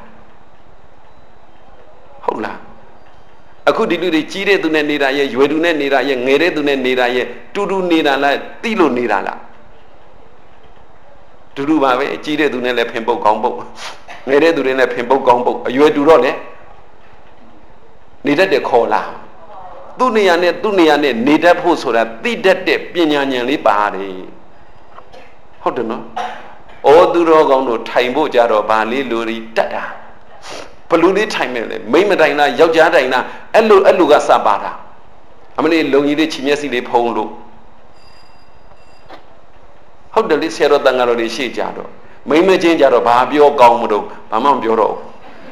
Hola. A could do the Chide to Nida, you do not need a Nere to Nida, to do Nida like Dilo Nidala. To do my way, cheated to let Pimpo combo. Neither do let Pimpo combo. You do run it. Neither the cola. Duniane, Duniane, neither post so that did that Pinyan body. How do you know? O do Rogono, Timbo Jaro, Bali, Luri, Tata. Paludi time, Mamadina, Yojadina, Elu Eluga Sabata. I mean, Longi Chimesi Polo. How the Lissero Dangaro de Shijado? May me change out of Babio Gomodo, Pamam Bureau.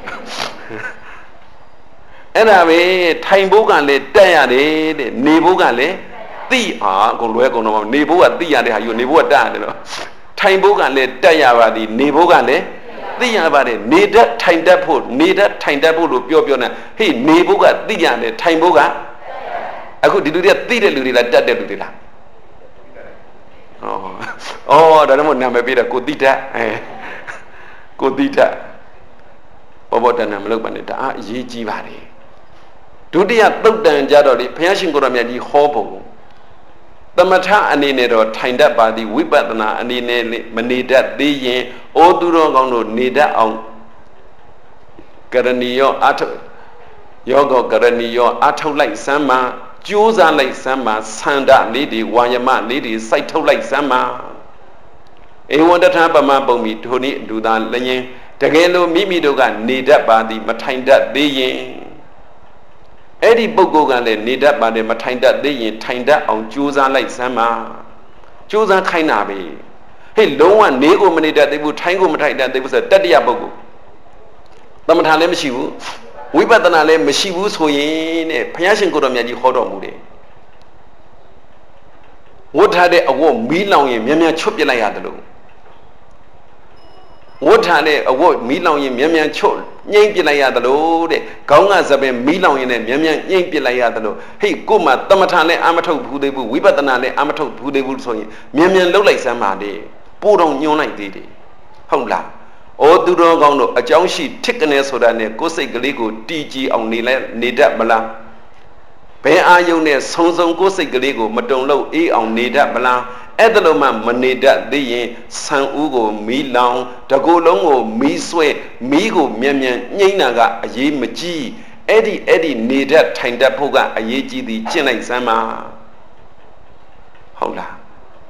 And I mean, time Bogale, Diade, Nebogale, the ah, Golwego, Nebo at the Yada, you Nebo Dad. Time Bogale, Diavadi, Nebogale, the Yavadi, neither time depot, neither time depot, Piona, hey, Neboga, the Yade, time Boga. I could do that, the Ludi like that, Ludilla. Oh, oh, the one number be a good dita, eh? Good dita. About the number of Banita, ye jivari. Do the above the Jadoli, Piashin Goramia Hobo. The Mata and in it or timed up by the Wibbatana and in it, Manida, the ye, O Durogono, Nida on Garanio, Ato Yogo Garanio, Ato like Sama. Josa like Sama, Sanda lady, Wayama lady, Saito like Sama. A wonder Tabama Bomi, Tony, do that laying. Tagalo Mimi Doga, need up by the Matinda Day. Eddie Bogogan, need up by the Matinda Day, Tinda on Josa like Sama. Josa Kainabi. Hey, no one, Nego Mani that they would tango Matinda, there was a daddy abogo. The Matalem Shivu. We better not let Meshivus who in a Piashin Godomiaji Hodomudi. What had a warm wheel on him, Yamia Chopia Yadalo? what had a word, me long in Miamian chol, yank pilaya the load, Gonga Zabe, me long in a Miamian yank pilaya the load. Hey, Guma, Tomatale, Amato, who they will, Wibatanale, Amato, who they will so you. Miamian low like Samade, put on your night did. Hola. O Duro Gondo, a young sheet, thickness or than a Gose Galigo, D G on Nila, Nida Bala. Pe ayone sonson ko sei kလေးကိုမတုံလို့အေးအောင်နေတတ်မလားအဲ့ဒါလို့မှမနေတတ်သေးရင်ဆံဦးကိုမီးလောင်တကူလုံးကိုမီးဆွဲမီးကိုမြန်မြန်ညှိနှံကအရေးမကြီးအဲ့ဒီအဲ့ဒီနေတတ်ထိုင်တတ်ဖို့ကအရေးကြီးသည်ကျင့်လိုက်စမ်းပါဟုတ်လား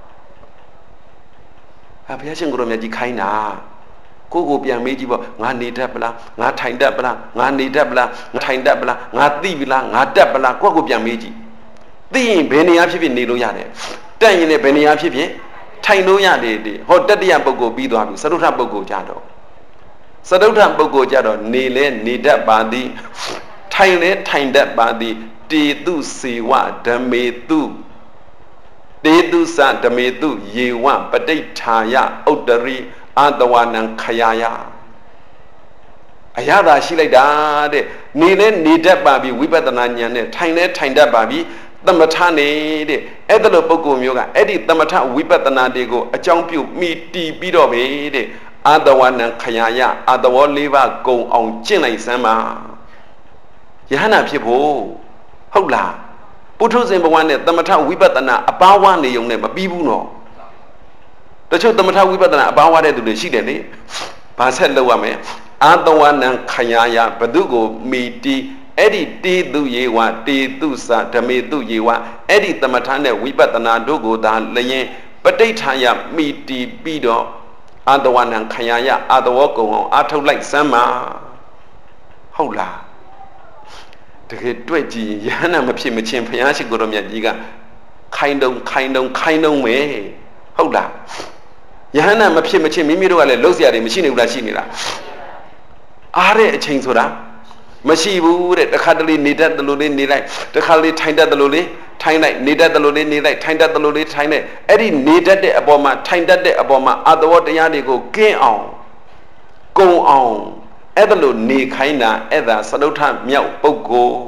အဘုရားရှင်ကိုရောမြတ်ကြီးခိုင်းတာကိုကိုပြန်မေးကြည့်ပေါ့ငါနေတတ်ပလားငါထိုင်တတ်ပလားငါနေတတ်ပလားငါထိုင်တတ်ပလားငါသိပြီလားငါတတ်ပလားကိုကိုပြန်မေးကြည့်သိရင်ဘယ်နေရာဖြစ်ဖြစ်နေလို့ရတယ်တက်ရင်လည်းဘယ်နေရာဖြစ်ဖြစ်ထိုင်လို့ရတယ်ဒီဟောတတိယပုဂ္ဂိုလ်ပြီးသွားပြီသရုပ်ထပုဂ္ဂိုလ်ကြတော့သရုပ်ထပုဂ္ဂိုလ်ကြတော့နေလဲနေတတ်ပါသည်ထိုင်လဲထိုင်တတ်ပါသည်တေတုစေဝဓမေတုတေတုသဓမေတုယေဝပဋိဋ္ဌာယဥတ္တရိအတဝနံခယာယအရသာရှိလိုက်တာတဲ့နေလဲနေတတ်ပါပြီဝိပဿနာဉာဏ်နဲ့ထိုင်လဲထိုင်တတ်ပါပြီသမထနေတဲ့အဲ့ဒါလိုပုဂ္ဂိုလ်မျိုးကအဲ့ဒီသမထဝိပဿနာတွေကိုအကြောင်းပြုမိတီးပြီးတော့ပဲတဲ့အတဝနံခယာယအတဝလေးပါးကုံအောင်ကျင့်လိုက်စမ်းပါယဟနာဖြစ်ဖို့ဟုတ်လားပုထုဇဉ်ဘဝနဲ့သမထဝိပဿနာအပါဝါနေုံနဲ့မပြီးဘူးနော်တချို့သမထဝိပဿနာအပါဝါတဲ့သူတွေရှိတယ်လေဘာဆက်လုပ်ရမလဲအာတဝနံခယာယဘဒုကိုမီတီအဲ့ဒီတေတုယေဝတေတုသဓမေတုယေဝအဲ့ဒီသမထနဲ့ဝိပဿနာတို့ကိုသာလျင်ပဋိဋ္ဌာယမိတီပြီးတော့အာတဝနံခယာယအာတဝကုံအောင်အာထုတ်လိုက်စမ်းပါဟုတ်လားတကယ်တွေ့ကြည့်ရဟန္တာမဖြစ်မချင်းဘုရားရှိခိုးတော်မြတ်ကြီးကခိုင်းတုံခိုင်းတုံခိုင်းတုံပဲဟုတ်လားယဟန္တာမဖြစ်မချင်းမိမိတို့ကလည်းလှုပ်ရှားတယ်မရှိနေဘူးလားရှိနေလားအားတဲ့အချိန်ဆိုတာမရှိဘူးတဲ့တခါတလေနေတတ်တယ်လို့လေးနေလိုက်တခါလေထိုင်တတ်တယ်လို့လေးထိုင်လိုက်နေတတ်တယ်လို့လေးနေလိုက်ထိုင်တတ်တယ်လို့လေးထိုင်လိုက်အဲ့ဒီနေတတ်တဲ့အပေါ်မှာထိုင်တတ်တဲ့အပေါ်မှာအတဝတရားတွေကိုကင်းအောင်ကုံအောင်အဲ့ဒါလို့နေခိုင်းတာအဲ့ဒါသရုပ်ထမြောက်ပုဂ္ဂိုလ်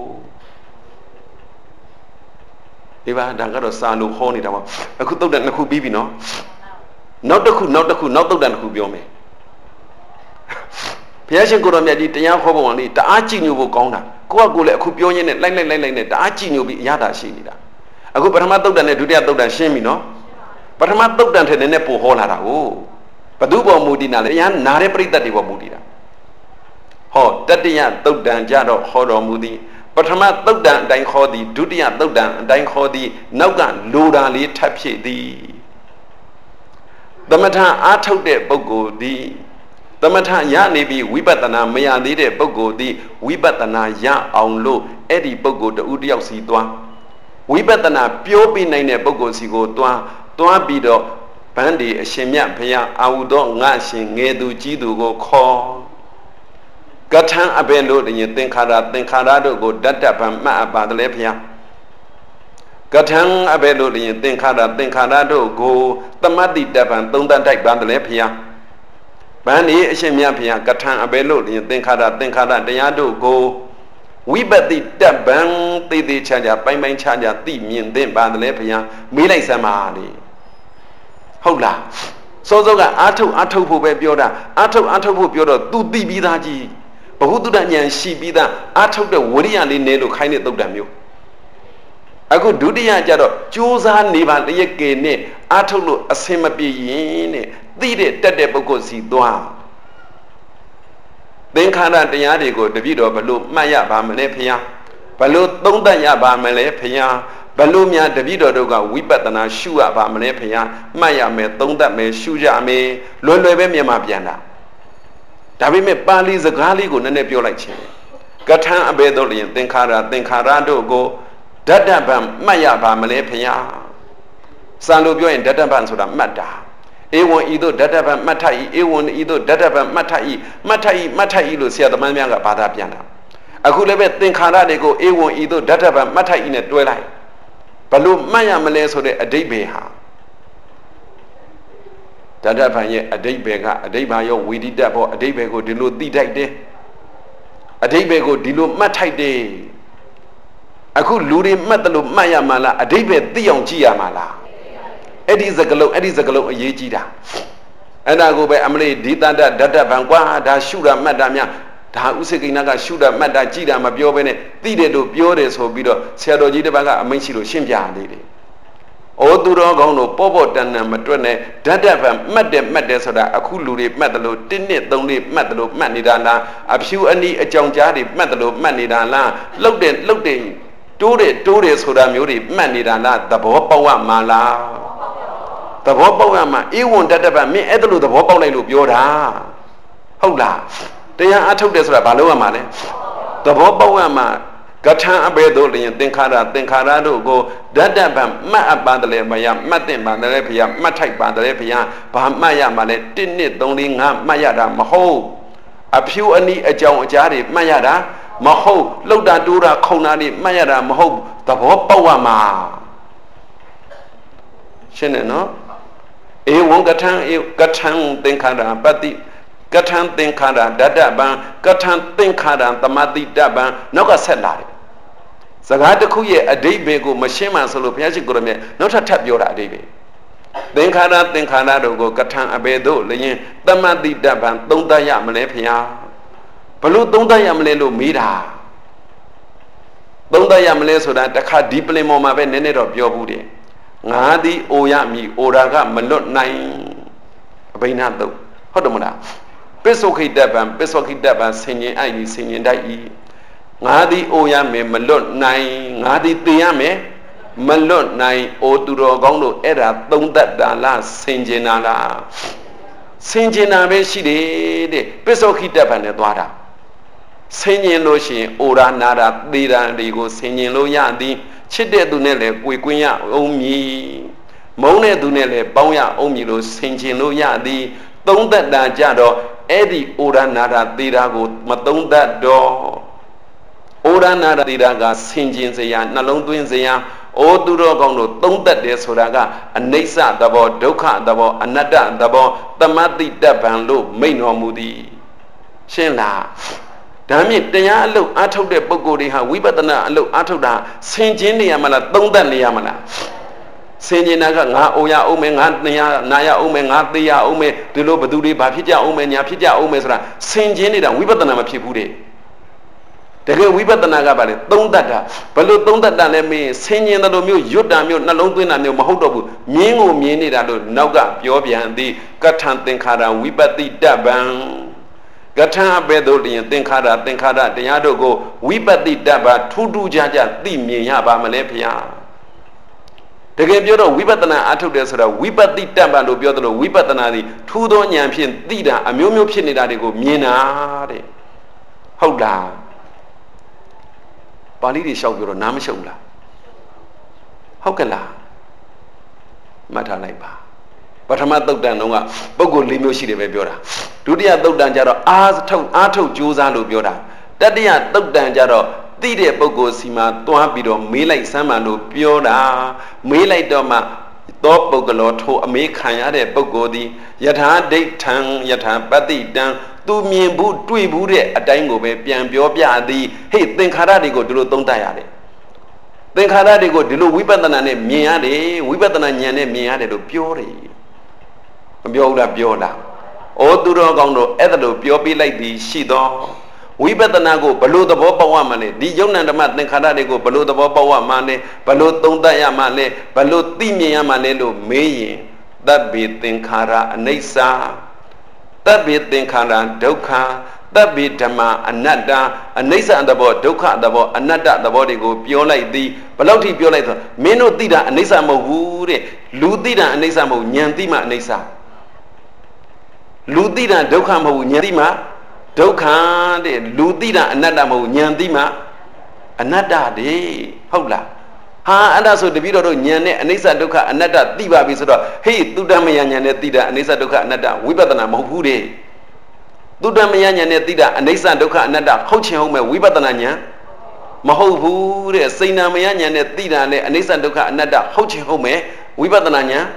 ဒီပါဒါကတော့စာလို့ဟောနေတာပါအခုတုတ်တဲ့နှစ်ခုပြီးပြီနော်နောက်တစ်ခုနောက်တစ်ခုနောက်တုတ်တဲ့နှစ်ခုပြောမယ်ဘုရားရှင်ကိုရောမြတ်ကြီးတရားဟောပုံလေးတအားကြည်ညိုဖို့ကောင်းတာကိုကကိုလည်းအခုပြောရင်းနဲ့လိုက်လိုက်လိုက်လိုက်နဲ့တအားကြည်ညိုပြီးအရသာရှိနေတာအခုပထမတုတ်တန်နဲ့ဒုတိယတုတ်တန်ရှင်းပြီနော်ပထမတုတ်တန်ထဲနည်းနည်းပို့ဟောလာတာကိုဘသူပေါ်မူတည်နာလဲတရားနာတဲ့ပြိတ္တတွေပေါ်မူတည်တာဟောတတိယတုတ်တန်ကြတော့ဟောတော်မူသည်ပထမတုတ်တန်အတိုင်းခေါ်သည်ဒုတိယတုတ်တန်အတိုင်းခေါ်သည်နောက်ကလိုတာလေးထပ်ဖြည့်သည်သမထအားထုတ်တဲ့ပုဂ္ဂိုလ်သည်သမထရနေပြီးဝိပဿနာမရသေးတဲ့ပုဂ္ဂိုလ်သည်ဝိပဿနာရအောင်လို့အဲ့ဒီပုဂ္ဂိုလ်တူတယောက်စီသွားဝိပဿနာပြောပြနိုင်တဲ့ပုဂ္ဂိုလ်စီကိုသွားသွားပြီးတော့ဗန္ဒီအရှင်မြတ်ဘုရားအာဟုသောငါရှင်ငယ်သူကြီးသူကိုခေါ်ကထံအဘယ်လို့တည်းသင်္ခါရသင်္ခါရတို့ကိုဓာတ်တပံမှတ်အပ်ပါတယ်လေဘုရားကထံအဘယ်လို့တည်းသင်္ခါရသင်္ခါရတို့ကိုသမတ္တိတပံသုံးသပ်တိုက်ပါတယ်လေဘုရားဗန္ဒီအရှင်မြတ်ဘုရားကထံအဘယ်လို့တည်းသင်္ခါရသင်္ခါရတရားတို့ကိုဝိပတိတပံသိသိချာချာပိုင်းပိုင်းခြားခြားသိမြင်သင်ပါတယ်လေဘုရားမေးလိုက်စမ်းပါလေဟုတ်လားစောစောကအာထုတ်အာထုတ်ဖို့ပဲပြောတာအာထုတ်အာထုတ်ဖို့ပြောတော့ तू သိပြီးသားကြီးဘဟုတုတ္တဉာဏ်ရှိပြီးသားအာထုတ်တဲ့ဝိရိယလေးနဲ့လို့ခိုင်းတဲ့သုတ်တံမျိုးအခုဒုတိယကျတော့ကြိုးစားနေပါတရကေနဲ့အာထုတ်လို့အစင်မပြေရင်တဲ့သိတဲ့တက်တဲ့ပုဂ္ဂိုလ်စီသွားသင်္ခါရတရားတွေကိုတပြည့်တော်ဘလို့မှတ်ရပါမလဲဖျားဘလို့သုံးသပ်ရပါမလဲဖျားဘလို့များတပြည့်တော်တို့ကဝိပဿနာရှုရပါမလဲဖျားမှတ်ရမယ်သုံးသပ်မယ်ရှုရမယ်လွယ်လွယ်ပဲမြန်မာပြန်တာဒါပေမဲ့ပါဠိစကားလေးကိုနည်းနည်းပြောလိုက်ခြင်းကထံအဘယ်သို့လျင်သင်္ခါရသင်္ခါရတို့ကိုဓာတ္တဗံမှတ်ရပါမလဲဖျားစံလို့ပြောရင်ဓာတ္တဗံဆိုတာမှတ်တာဧဝံဤသို့ဓာတ္တဗံမှတ်ထ၏ဧဝံဤသို့ဓာတ္တဗံမှတ်ထ၏မှတ်ထ၏မှတ်ထ၏လို့ဆရာသမားများကဘာသာပြန်တာအခုလည်းပဲသင်္ခါရတွေကိုဧဝံဤသို့ဓာတ္တဗံမှတ်ထ၏နဲ့တွဲလိုက်ဘလို့မှတ်ရမလဲဆိုတဲ့အဓိပ္ပာယ်ဟာတတ္တဗံရဲ့အဓိပ္ပာယ်ကအဓိပ္ပာယ်ရောဝိရိတဘောအဓိပ္ပာယ်ကိုဒီလိုသိထိုက်တယ်အဓိပ္ပာယ်ကိုဒီလိုမှတ်ထိုက်တယ်အခုလူတွေမှတ်တယ်လို့မှတ်ရမှာလားအဓိပ္ပာယ်သိအောင်ကြည့်ရမှာလားအဲ့ဒီစကလုံးအဲ့ဒီစကလုံးအရေးကြီးတာအဲ့ဒါကိုပဲအမလေးဒီတတ္တဓာတ္တဗံကွာဒါရှုတာမှတ်တာများဒါဥစိကိဏကရှုတာမှတ်တာကြည်တာမပြောဘဲနဲ့သိတယ်လို့ပြောတယ်ဆိုပြီးတော့ဆရာတော်ကြီးတစ်ပတ်ကအမိန့်ရှိလို့ရှင်းပြနေတယ်။ဩသူတော်ကောင်းတို့ပေါ့ပေါ့တန်တန်မတွက်နဲ့ဓာတ်တက်ဗံမှတ်တယ်မှတ်တယ်ဆိုတာအခုလူတွေမှတ်တယ်လို့တစ်နှစ်သုံးနှစ်မှတ်တယ်လို့မှတ်နေတာလားအဖြူအနီးအကြောင်ကြားတွေမှတ်တယ်လို့မှတ်နေတာလားလှုပ်တယ်လှုပ်တယ်တိုးတယ်တိုးတယ်ဆိုတာမျိုးတွေမှတ်နေတာလားသဘောပေါက်ရမှာလားသဘောပေါက်ရမှာအေဝံဓာတ်တက်ဗံမင်းအဲ့ဒါလို့သဘောပေါက်လိုက်လို့ပြောတာဟုတ်လားတရားအထုတ်တယ်ဆိုတာဘာလို့ရမှာလဲသဘောပေါက်ရမှာကထာအပေတို့လျင်သင်္ခါရသင်္ခါရတို့ကိုဓာတ္တဗံမှတ်အပ်ပါတယ်မယမှတ်တဲ့ပါတယ်ဖေယမှတ်ထိုက်ပါတယ်ဖေယဘာမှတ်ရမှာလဲတစ်နှစ်သုံးလေးငါမှတ်ရတာမဟုတ်အဖြူအနီးအကြောင်အကြားတွေမှတ်ရတာမဟုတ်လှုပ်တာတိုးတာခုံတာတွေမှတ်ရတာမဟုတ်သဘောပေါက်ရမှာရှင်းတယ်နော်ဧဝံကထံဧကထံသင်္ခါရပတ္တိကထံသင်္ခါရဓာတ္တဗံကထံသင်္ခါရသမတိတဗံနောက်ကဆက်လာတယ်စကားတစ်ခုရဲ့အဓိပ္ပာယ်ကိုမရှင်းမှဆိုလို့ဘုရားရှိခိုးရမယ်နောက်ထပ်ထပ်ပြောတာအဓိပ္ပာယ်သင်္ခါရသင်္ခါရတို့ကိုကထံအပေတို့လျင်သမတိတဗံသုံးသပ်ရမလဲဘုရားဘလို့သုံးသပ်ရမလဲလို့မေးတာသုံးသပ်ရမလဲဆိုတာတစ်ခါဒီပလင်ပေါ်မှာပဲနည်းနည်းတော့ပြောဘူးတယ်ငါသည်အိုရမည်အိုရာကမလွတ်နိုင်အဘိနာတုတ်ဟုတ်တယ်မလားပစ္စုခိတဗံပစ္စုခိတဗံဆင်ញင်အိုက်ဤဆင်ញင်တိုက်ဤငါသည်အိုရမယ်မလွတ်နိုင်ငါသည်သိရမယ်မလွတ်နိုင်အိုသူတော်ကောင်းတို့အဲ့ဒါသုံးသက်တာလားဆင်ញင်တာလားဆင်ញင်တာပဲရှိတယ်တဲ့ပစ္စုခိတဗံနဲ့သွားတာဆင်ញင်လို့ရှိရင်အိုရာနာရာသေတာတွေကိုဆင်ញင်လို့ရသည်ချစ်တဲ့သူနဲ့လည်းကိုယ်ကွင်းရအောင်မြည်မုန်းတဲ့သူနဲ့လည်းပေါင်းရအောင်မြည်လို့ဆင်ញင်လို့ရသည်သုံးသက်တာကြတော့အဲ့ဒီဩရနာရသေတာကိုမသုံးသက်တော့ဩရနာရသေတာကဆင်ခြင်စရာနှလုံးသွင်းစရာဩသူတော်ကောင်းတို့သုံးသက်တယ်ဆိုတာကအနိစ္စသဘောဒုက္ခသဘောအနတ္တသဘောသမတိတဗံလို့မိန့်တော်မူသည်ရှင်းလားဒါမြင့်တရားအလုပ်အားထုတ်တဲ့ပုဂ္ဂိုလ်တွေဟာဝိပဿနာအလုပ်အားထုတ်တာဆင်ခြင်နေရမလားသုံးသက်နေရမလားဆင်ញင်တာကငါအိုရအောင်မယ်ငါနေရနာရအောင်မယ်ငါသေးရအောင်မယ်ဒီလိုဘသူတွေဘာဖြစ်ကြအောင်မယ်ညာဖြစ်ကြအောင်မယ်ဆိုတာဆင်ញင်နေတာဝိပဿနာမဖြစ်ဘူးတဲ့တကယ်ဝိပဿနာကဘာလဲသုံးတတ်တာဘယ်လိုသုံးတတ်တာလဲမင်းဆင်ញင်တယ်လို့မျိုးရွတ်တာမျိုးနှလုံးသွင်းတာမျိုးမဟုတ်တော့ဘူးမြင်းကိုမြင်နေတာလို့နောက်ကပြောပြန်သည်ကထံသင်္ခါရဝိပတိတဗံကထံအပေတို့လျင်သင်္ခါရသင်္ခါရတရားတို့ကိုဝိပတိတဗံထူးထူးခြားခြားသိမြင်ရပါမလဲဖေဟာတကယ်ပြောတော့ဝိပဿနာအထုတ်တယ်ဆိုတာဝိပတိတ္တပံလို့ပြောသလိုဝိပဿနာသည်ထူးသောဉာဏ်ဖြင့်သိတာအမျိုးမျိုးဖြစ်နေတာတွေကိုမြင်တာတဲ့ဟုတ်လားပါဠိတွေလျှောက်ပြောတော့နားမရှုံလားဟုတ်ကဲ့လားမှတ်ထားလိုက်ပါပထမသုတ်တန်တုန်းကပုဂ္ဂိုလ်၄မျိုးရှိတယ်ပဲပြောတာဒုတိယသုတ်တန်ကျတော့အာထုတ်အာထုတ်ကြိုးစားလို့ပြောတာတတိယသုတ်တန်ကျတော့သိတဲ့ပုဂ္ဂိုလ်စီမှာတွားပြီးတော့မေးလိုက်စမ်းမှလို့ပြောတာမေးလိုက်တော့မှသောပုဂ္ဂလောထိုအမေးခံရတဲ့ပုဂ္ဂိုလ်သည်ယထာဒိဋ္ဌံယထာပတ္တိတံသူမြင်ဘူးတွေ့ဘူးတဲ့အတိုင်းကိုပဲပြန်ပြောပြသည်ဟေ့သင်္ခါရတွေကိုဒီလိုသုံးသပ်ရတယ်သင်္ခါရတွေကိုဒီလိုဝိပဿနာနဲ့မြင်ရတယ်ဝိပဿနာဉာဏ်နဲ့မြင်ရတယ်လို့ပြောတယ်မပြောဘူးလားပြောလားဩသူတော်ကောင်းတို့အဲ့ဒါလိုပြောပြလိုက်ပြီးရှိတော့ဝိပဿနာကိုဘလို့သဘောပေါက်ရမှာလဲဒီယုံနာဓမ္မသင်္ခါရတွေကိုဘလို့သဘောပေါက်ရမှာလဲဘလို့သုံးသပ်ရမှာလဲဘလို့သိမြင်ရမှာလဲလို့မေးရင်သဗ္ဗေသင်္ခါရအနိစ္စသဗ္ဗေသင်္ခါရဒုက္ခသဗ္ဗေဓမ္မအနတ္တအနိစ္စသဘောဒုက္ခသဘောအနတ္တသဘောတွေကိုပြောလိုက်သည်ဘယ်လောက်ထိပြောလိုက်ဆိုမင်းတို့သိတာအနိစ္စမဟုတ်ဘူးတဲ့လူသိတာအနိစ္စမဟုတ်ဉာဏ်သိမှအနိစ္စလူသိတာဒုက္ခမဟုတ်ဉာဏ်သိမှဒုက္ခတဲ့လူသိတာအနတ္တမဟုတ်ဉာဏ်သိမှအနတ္တတဲ့ဟုတ်လားဟာအဲ့ဒါဆိုတပည့်တော်တို့ဉာဏ်နဲ့အနိစ္စဒုက္ခအနတ္တသိပါပြီဆိုတော့ဟေးသုတ္တမယဉာဏ်နဲ့သိတာအနိစ္စဒုက္ခအနတ္တဝိပဿနာမဟုတ်ဘူးတဲ့သုတ္တမယဉာဏ်နဲ့သိတာအနိစ္စဒုက္ခအနတ္တဟုတ်ချင်ဟုတ်မဲ့ဝိပဿနာဉာဏ်မဟုတ်ဘူးတဲ့စိဏ္ဏမယဉာဏ်နဲ့သိတာလေအနိစ္စဒုက္ခအနတ္တဟုတ်ချင်ဟုတ်မဲ့ဝိပဿနာဉာဏ်မ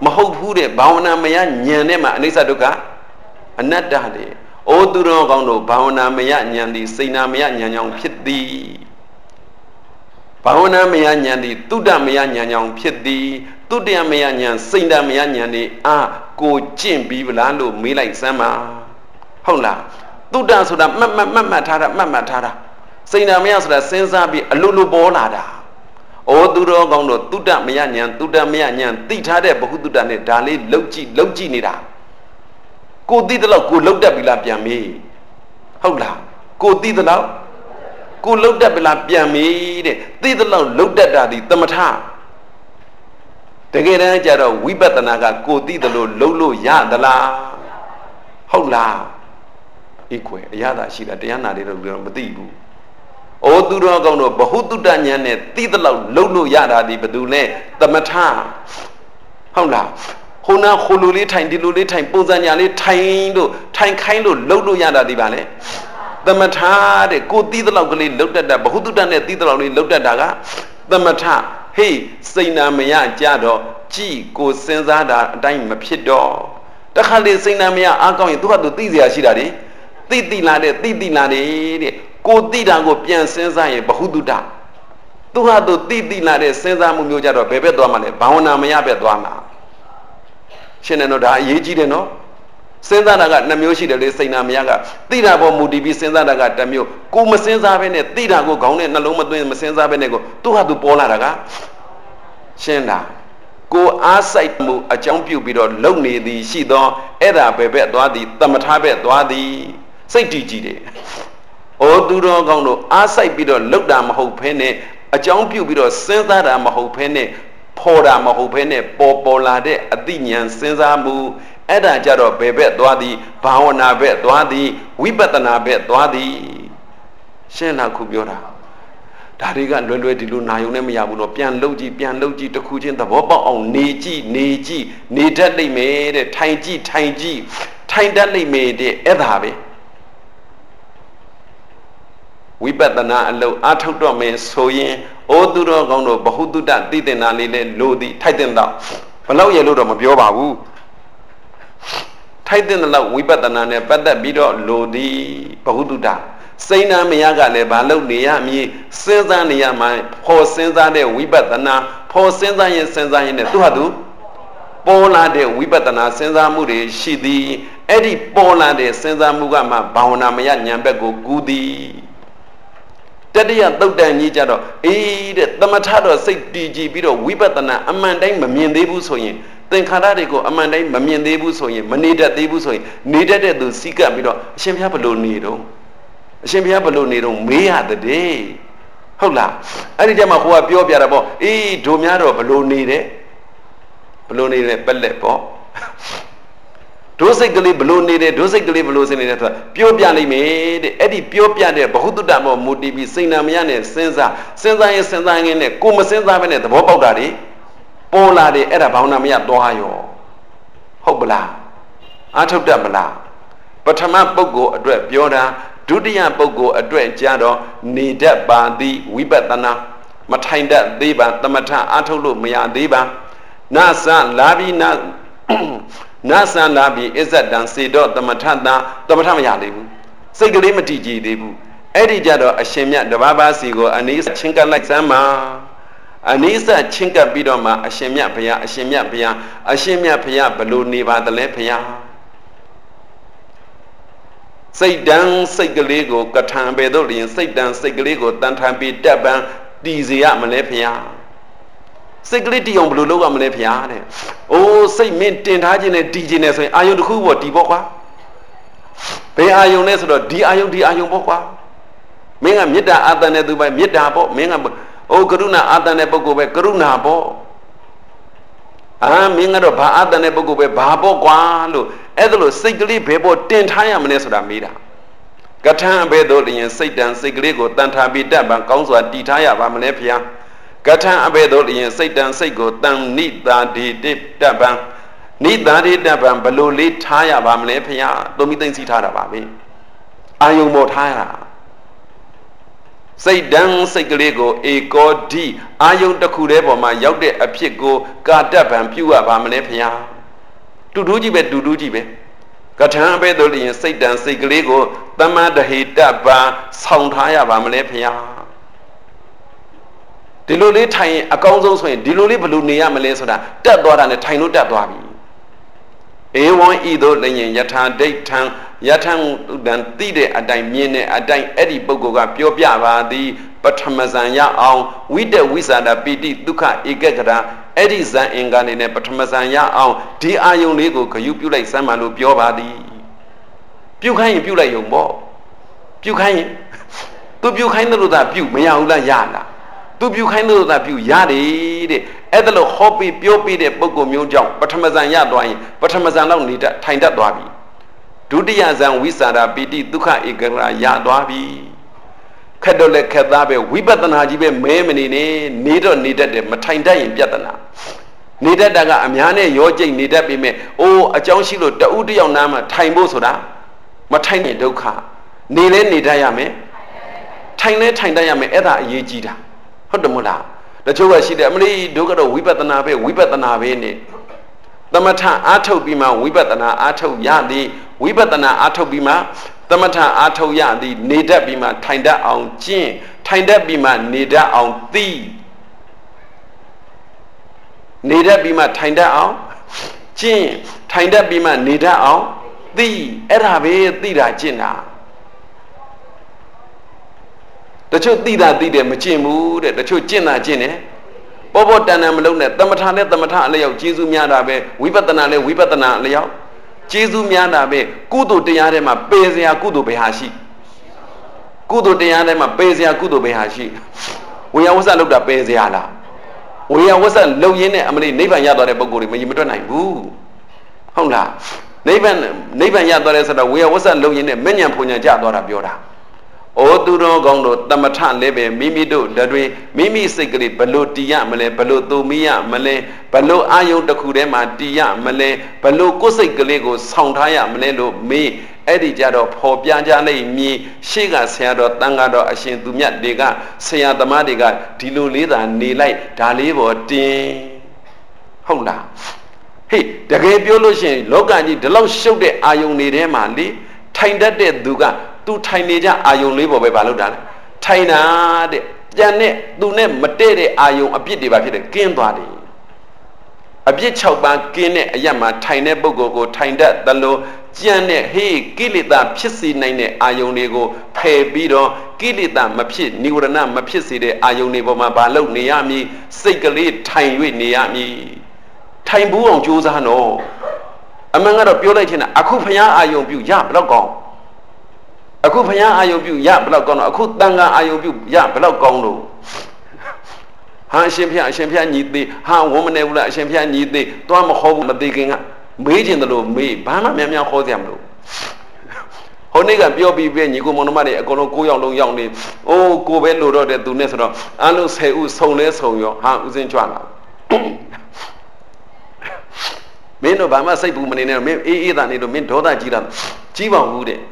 ဟုတ်ဘူးတဲ့ဘာဝနာမရဉာဏ်နဲ့မှအနိစ္စဒုက္ခအနတ္တတဲ့ဩသူတော်ကောင်းတို့ဘာဝနာမရဉာဏ်သည်စိဏမရဉာဏ်ကြောင့်ဖြစ်သည်ဘာဝနာမရဉာဏ်သည်တုဒ္ဒမရဉာဏ်ကြောင့်ဖြစ်သည်တုဒ္ဒမရဉာဏ်စိဏမရဉာဏ်သည်အာကိုကျင့်ပြီးဗလားလို့မေးလိုက်စမ်းပါဟုတ်လားတုဒ္ဒဆိုတာမှတ်မှတ်မှတ်မှတ်ထားတာမှတ်မှတ်ထားတာစိဏမရဆိုတာစဉ်းစားပြီးအလိုလိုပေါ်လာတာဩသူတော်ကောင်းတို့တုဒ္ဒမရဉာဏ်တုဒ္ဒမရဉာဏ်သိထားတဲ့ဘဟုတုဒ္ဒနဲ့ဒါလေးလှုပ်ကြည့်လှုပ်ကြည့်နေတာကိုသိတဲ့လောက်ကိုလှုပ်တတ်ပြီလားပြန်မေးဟုတ်လားကိုသိတဲ့လောက်ကိုလှုပ်တတ်ပြီလားပြန်မေးတဲ့သိတဲ့လောက်လှုပ်တတ်တာဒီသမထတကယ်တမ်းကျတော့ဝိပဿနာကကိုသိတယ်လို့လှုပ်လို့ရသလားဟုတ်လားဤကွယ်အရသာရှိတာတရားနာတွေတော့မသိဘူးဩသူတော်ကောင်းတို့ဘဟုတုတ္တဉာဏ်နဲ့သိတဲ့လောက်လှုပ်လို့ရတာဒီဘယ်သူလဲသမထဟုတ်လားဟိုနာဟိုလိုလေးထိုင်ဒီလိုလေးထိုင်ပုံစံညာလေးထိုင်လို့ထိုင်ခိုင်းလို့လှုပ်လို့ရတာဒီပါလေသမထတဲ့ကိုသိတဲ့လောက်ကလေးလှုပ်တတ်တာဘဟုတုတ္တနဲ့သိတဲ့လောက်လေးလှုပ်တတ်တာကသမထဟေးစိဏမယကြတော့ကြည်ကိုစဉ်းစားတာအတိုင်းမဖြစ်တော့တခါလေစိဏမယအားကောင်းရင်သူကသူသိเสียရှိတာဒီသိသိလာတဲ့သိသိလာတဲ့တဲ့ကိုသိတာကိုပြန်စဉ်းစားရင်ဘဟုတုတ္တသူဟာသူသိသိလာတဲ့စဉ်းစားမှုမျိုးကြတော့ဘယ်ဘက်သွားမှလဲဘာဝနာမယဘက်သွားမှာရှင်းတယ်နော်ဒါအရေးကြီးတယ်နော်စဉ်းစားတာကနှစ်မျိုးရှိတယ်လေစိဏမယကသိတာပေါ်မူတည်ပြီးစဉ်းစားတာကတစ်မျိုးကိုမစဉ်းစားဘဲနဲ့သိတာကိုခေါင်းနဲ့နှလုံးမသွင်းမစဉ်းစားဘဲနဲ့ကိုသူဟာသူပေါ်လာတာကရှင်းတာကိုအားစိုက်မှုအကြောင်းပြုပြီးတော့လုံနေသည်ရှိသောအဲ့ဒါဘယ်ဘက်သွားသည်သမထဘက်သွားသည်စိတ်တည်ကြည်တယ်ဩသူတော်ကောင်းတို့အားစိုက်ပြီးတော့လှုပ်တာမဟုတ်ဘဲနဲ့အကြောင်းပြုပြီးတော့စဉ်းစားတာမဟုတ်ဘဲနဲ့ဖော်တာမဟုတ်ဘဲနဲ့ပေါ်ပေါ်လာတဲ့အသိဉာဏ်စဉ်းစားမှုအဲ့ဒါကြတော့ဘယ်ဘက်သွားသည်ဘာဝနာဘက်သွားသည်ဝိပဿနာဘက်သွားသည်ရှင်းလားခုပြောတာဒါတွေကလွယ်လွယ်ဒီလိုနာယုံနဲ့မရဘူးတော့ပြန်လှုပ်ကြည့်ပြန်လှုပ်ကြည့်တစ်ခုချင်းသဘောပေါက်အောင်နေကြည့်နေကြည့်နေတတ်လိမ့်မယ်တဲ့ထိုင်ကြည့်ထိုင်ကြည့်ထိုင်တတ်လိမ့်မယ်တဲ့အဲ့ဒါပဲဝိပဿနာအလုပ်အားထုတ်တော့မယ်ဆိုရင်ဩသူတော်ကောင်းတို့ဘဟုတုတ္တသိတဲ့နာလေးလဲလို့သည်ထိုက်တဲ့တော့ဘလောက်ရလို့တော့မပြောပါဘူးထိုက်တဲ့လောက်ဝိပဿနာနဲ့ပတ်သက်ပြီးတော့လို့သည်ဘဟုတုတ္တစိဏမယကလည်းဘာလို့နေရမည်စဉ်းစားနေရမှာဖော်စဉ်းစားတဲ့ဝိပဿနာဖော်စဉ်းစားရင်စဉ်းစားရင်နဲ့သူဟာသူပေါ်လာတဲ့ဝိပဿနာစဉ်းစားမှုတွေရှိသည်အဲ့ဒီပေါ်လာတဲ့စဉ်းစားမှုကမှဘာဝနာမယဉာဏ်ဘက်ကိုကူးသည်တတိယသုတ်တန်ကြီးကြတော့အေးတဲ့သမထတော့စိတ်တည်ကြည်ပြီးတော့ဝိပဿနာအမှန်တိုင်းမမြင်သေးဘူးဆိုရင်သင်္ခါရတွေကိုအမှန်တိုင်းမမြင်သေးဘူးဆိုရင်မနေတတ်သေးဘူးဆိုရင်နေတတ်တဲ့သူစီးကပ်ပြီးတော့အရှင်ဘုရားဘလို့နေတော့အရှင်ဘုရားဘလို့နေတော့မေးရတဲ့ဟုတ်လားအဲ့ဒီကျမှဟိုကပြောပြတာပေါ့အေးတို့များတော့ဘလို့နေတယ်ဘလို့နေတယ်ပက်လက်ပေါ့ဒုစိတ်ကလေးဘလို့နေတယ်ဒုစိတ်ကလေးဘလို့စနေတယ်ဆိုတာပြောပြလိုက်မယ်တဲ့အဲ့ဒီပြောပြတဲ့ဘဟုတုတ္တမောမူတည်ပြီးစိဏမယနဲ့စဉ်းစားစဉ်းစားရင်စဉ်းစားရင်းနဲ့ကိုမစဉ်းစားဘဲနဲ့သဘောပေါက်တာတွေပေါ်လာတယ်အဲ့ဒါဘာဝနာမယသွားရောဟုတ်ပလားအားထုတ်တတ်မလားပထမပုဂ္ဂိုလ်အတွက်ပြောတာဒုတိယပုဂ္ဂိုလ်အတွက်ကြတော့နေတတ်ပါသည်ဝိပဿနာမထိုင်တတ်သေးပါသမထအားထုတ်လို့မရသေးပါနာစလာပြီးနာနာဆန်လာပြီးအစ္ဆတံစေတော့သမထတံသမထမရသေးဘူးစိတ်ကလေးမတည်ကြည်သေးဘူးအဲ့ဒီကြတော့အရှင်မြတ်တပါးပါးစီကိုအနိစ္စချင်းကပ်လိုက်စမ်းပါအနိစ္စချင်းကပ်ပြီးတော့မှအရှင်မြတ်ဘုရားအရှင်မြတ်ဘုရားအရှင်မြတ်ဘုရားဘလို့နေပါသလဲဘုရားစိတ်တံစိတ်ကလေးကိုကထံပဲတို့လျင်စိတ်တံစိတ်ကလေးကိုတန်ထံပြီးတက်ပံတည်စေရမလဲဘုရားစိတ်ကလေးတည်အောင်ဘယ်လိုလုပ်ရမလဲဗျာတဲ့။အိုးစိတ်မင်းတင်ထားခြင်းနဲ့တည်ခြင်းနဲ့ဆိုရင်အာယုံတစ်ခုပေါ့တည်ပေါ့ကွာ။ဘယ်အာယုံလဲဆိုတော့ဒီအာယုံဒီအာယုံပေါ့ကွာ။မင်းကမေတ္တာအာသန်တဲ့သူပဲမေတ္တာပေါ့မင်းကအိုးကရုဏာအာသန်တဲ့ပုဂ္ဂိုလ်ပဲကရုဏာပေါ့။အာမင်းကတော့ဘာအာသန်တဲ့ပုဂ္ဂိုလ်ပဲဘာပေါ့ကွာလို့အဲ့ဒါလို့စိတ်ကလေးဘယ်ပေါ်တင်ထားရမလဲဆိုတာမေးတာ။ကထံဘယ်သို့လျင်စိတ်တန်စိတ်ကလေးကိုတန်ထာပြီးတတ်ပံကောင်းစွာတည်ထားရပါမလဲဗျာ။ကထံအဘယ်သို့လျင်စိတ်တန်စိတ်ကိုတန်နိတာဒီတိတပံနိတာဒီတပံဘလို့လေးထားရပါမလဲဖျားသုံးမိသိမ့်စီထားတာပါပဲအာယုံပေါ်ထားရတာစိတ်တန်းစိတ်ကလေးကိုဧကောဒီအာယုန်တစ်ခုတည်းပေါ်မှာရောက်တဲ့အဖြစ်ကိုကာတဗံပြုရပါမလဲဖျားတူတူကြီးပဲတူတူကြီးပဲကထံပဲတို့လျင်စိတ်တန်းစိတ်ကလေးကိုတမတဟိတပံဆောင်ထားရပါမလဲဖျားဒီလိုလေးထိုင်ရင်အကောင်းဆုံးဆိုရင်ဒီလိုလေးဘယ်လိုနေရမလဲဆိုတာတက်သွားတာနဲ့ထိုင်လို့တက်သွားပြီဧဝံဤသို့လည်းယထာဒိဋ္ဌံယထံတန်တိတဲ့အတိုင်းမြင်တဲ့အတိုင်းအဲ့ဒီပုဂ္ဂိုလ်ကပြောပြပါသည်ပထမဇန်ရအောင်ဝိတဝိဇာဒပိတိဒုက္ခဧကကရာအဲ့ဒီဇန်အင်္ဂါနေနဲ့ပထမဇန်ရအောင်ဒီအာယုန်လေးကိုဂယုပြုလိုက်စမ်းပါလို့ပြောပါသည်ပြုခိုင်းရင်ပြုလိုက်ရုံပေါ့ပြုခိုင်းရင်သူပြုခိုင်းတယ်လို့သာပြုမရဘူးလားရလားသူပြုခိုင်းလို့သာပြုရတယ်တဲ့အဲ့ဒါလို့ဟောပြီးပြောပြီးတဲ့ပုဂ္ဂိုလ်မျိုးကြောင့်ပထမဇန်ရသွားရင်ပထမဇန်လောက်နေတတ်ထိုင်တတ်သွားပြီဒုတိယဇန်ဝိသရာပိတိဒုက္ခဧကရာရသွားပြီခက်တော့လက်ခက်သားပဲဝိပဿနာကြီးပဲမဲမနေနဲ့နေတော့နေတတ်တယ်မထိုင်တတ်ရင်ပြဿနာနေတတ်တာကအများနဲ့ရောကျိတ်နေတတ်ပြီမဲ့အိုးအကြောင်းရှိလို့တဦးတယောက်နားမှာထိုင်ဖို့ဆိုတာမထိုင်ရင်ဒုက္ခနေလဲနေတတ်ရမယ်ထိုင်လဲထိုင်တတ်ရမယ်အဲ့ဒါအရေးကြီးတာဟုတ်တယ်မို့လားတချို့ကရှိတယ်အမလေးဒုက္ခတော့ဝိပဿနာပဲဝိပဿနာပဲနဲ့သမထအာထုတ်ပြီးမှဝိပဿနာအာထုတ်ရသည်ဝိပဿနာအာထုတ်ပြီးမှသမထအာထုတ်ရသည်နေတတ်ပြီးမှထိုင်တတ်အောင်ကျင့်ထိုင်တတ်ပြီးမှနေတတ်အောင်သိနေတတ်ပြီးမှထိုင်တတ်အောင်ကျင့်ထိုင်တတ်ပြီးမှနေတတ်အောင်သိအဲ့ဒါပဲသိတာကျင့်တာတချို့သိတာသိတယ်မကျင့်ဘူးတဲ့တချို့ကျင့်တာကျင့်တယ်ပေါ်ပေါ်တန်တန်မလုံးနဲ့သမထနဲ့သမထအလျောက်ကျေးဇူးများတာပဲဝိပဿနာနဲ့ဝိပဿနာအလျောက်ကျေးဇူးများတာပဲကုသိုလ်တရားထဲမှာပယ်စရာကုသိုလ်ဘယ်ဟာရှိကုသိုလ်တရားထဲမှာပယ်စရာကုသိုလ်ဘယ်ဟာရှိဝေယဝဆလောက်တာပယ်စရာလားဝေယဝဆလုံရင်းနဲ့အမလေးနိဗ္ဗာန်ရသွားတဲ့ပုဂ္ဂိုလ်တွေမရင်မတွက်နိုင်ဘူးဟုတ်လားနိဗ္ဗာန်နိဗ္ဗာန်ရသွားတဲ့ဆိုတော့ဝေယဝဆလုံရင်းနဲ့မဉ္ဇဉ်ဖုန်ဉ္ဇဉ်ကြသွားတာပြောတာဩသူတော်ကောင်းတို့သမထလည်းပဲမိမိတို့တွေမိမိစိတ်ကလေးဘလို့တည်ရမလဲဘလို့သူမိရမလဲဘလို့အာယုန်တစ်ခုထဲမှာတည်ရမလဲဘလို့ကိုယ်စိတ်ကလေးကိုဆောင်းထားရမလဲလို့မေးအဲ့ဒီကြတော့ဖော်ပြကြလိုက်မြည်ရှေ့ကဆရာတော်တန်ခါတော်အရှင်သူမြတ်တွေကဆရာသမားတွေကဒီလိုလေးသာနေလိုက်ဒါလေးပေါ်တင်ဟုတ်လားဟေးတကယ်ပြောလို့ရှိရင်လောကကြီးဒီလောက်ရှုပ်တဲ့အာယုန်တွေထဲမှာလေထိုင်တတ်တဲ့သူကသူထိုင်နေကြအာယုံလေးပေါ်ပဲဘာလို့တာလဲထိုင်တာတဲ့ကြံနဲ့သူနဲ့မတည့်တဲ့အာယုံအပြစ်တွေပါဖြစ်တယ်ကင်းသွားတယ်အပြစ်၆ပါးကင်းတဲ့အရက်မှာထိုင်တဲ့ပုဂ္ဂိုလ်ကိုထိုင်တတ်သလိုကြံနဲ့ဟေးကိလေသာဖြစ်စေနိုင်တဲ့အာယုံတွေကိုဖယ်ပြီးတော့ကိလေသာမဖြစ်និဝရဏမဖြစ်စေတဲ့အာယုံတွေပေါ်မှာဘာလို့နေရမည်စိတ်ကလေးထိုင်၍နေရမည်ထိုင်ဘူးအောင်ကြိုးစားနော်အမှန်ကတော့ပြောလိုက်ချင်တာအခုဖျားအာယုံပြုရဘလောက်ကောင်းအခုဘုရားအာယုံပြုရဘလောက်ကောင်းတော့အခုတန်ခါအာယုံပြုရဘလောက်ကောင်းလို့ဟာအရှင်ဘုရားအရှင်ဘုရားညီသေးဟာဝမနေဘူးလားအရှင်ဘုရားညီသေးသွားမခေါ်ဘူးမသေးခင်ကမေးကျင်တယ်လို့မေးဘာမှများများခေါ်စရာမလိုဟိုနေ့ကပြောပြီးပြညီကိုမောင်နှမတွေအကုန်လုံးကိုးယောက်လုံးရောက်နေအိုးကိုပဲလို့တော့တဲ့သူနဲ့ဆိုတော့အလုံးဆယ်ဦးစုံလဲစုံရောဟာဥစဉ်ကြွလာမင်းတို့ဘာမှစိတ်ဘူးမနေနဲ့မင်းအေးအေးသာနေတော့မင်းဒေါသကြီးတာကြီးပါဘူးတဲ့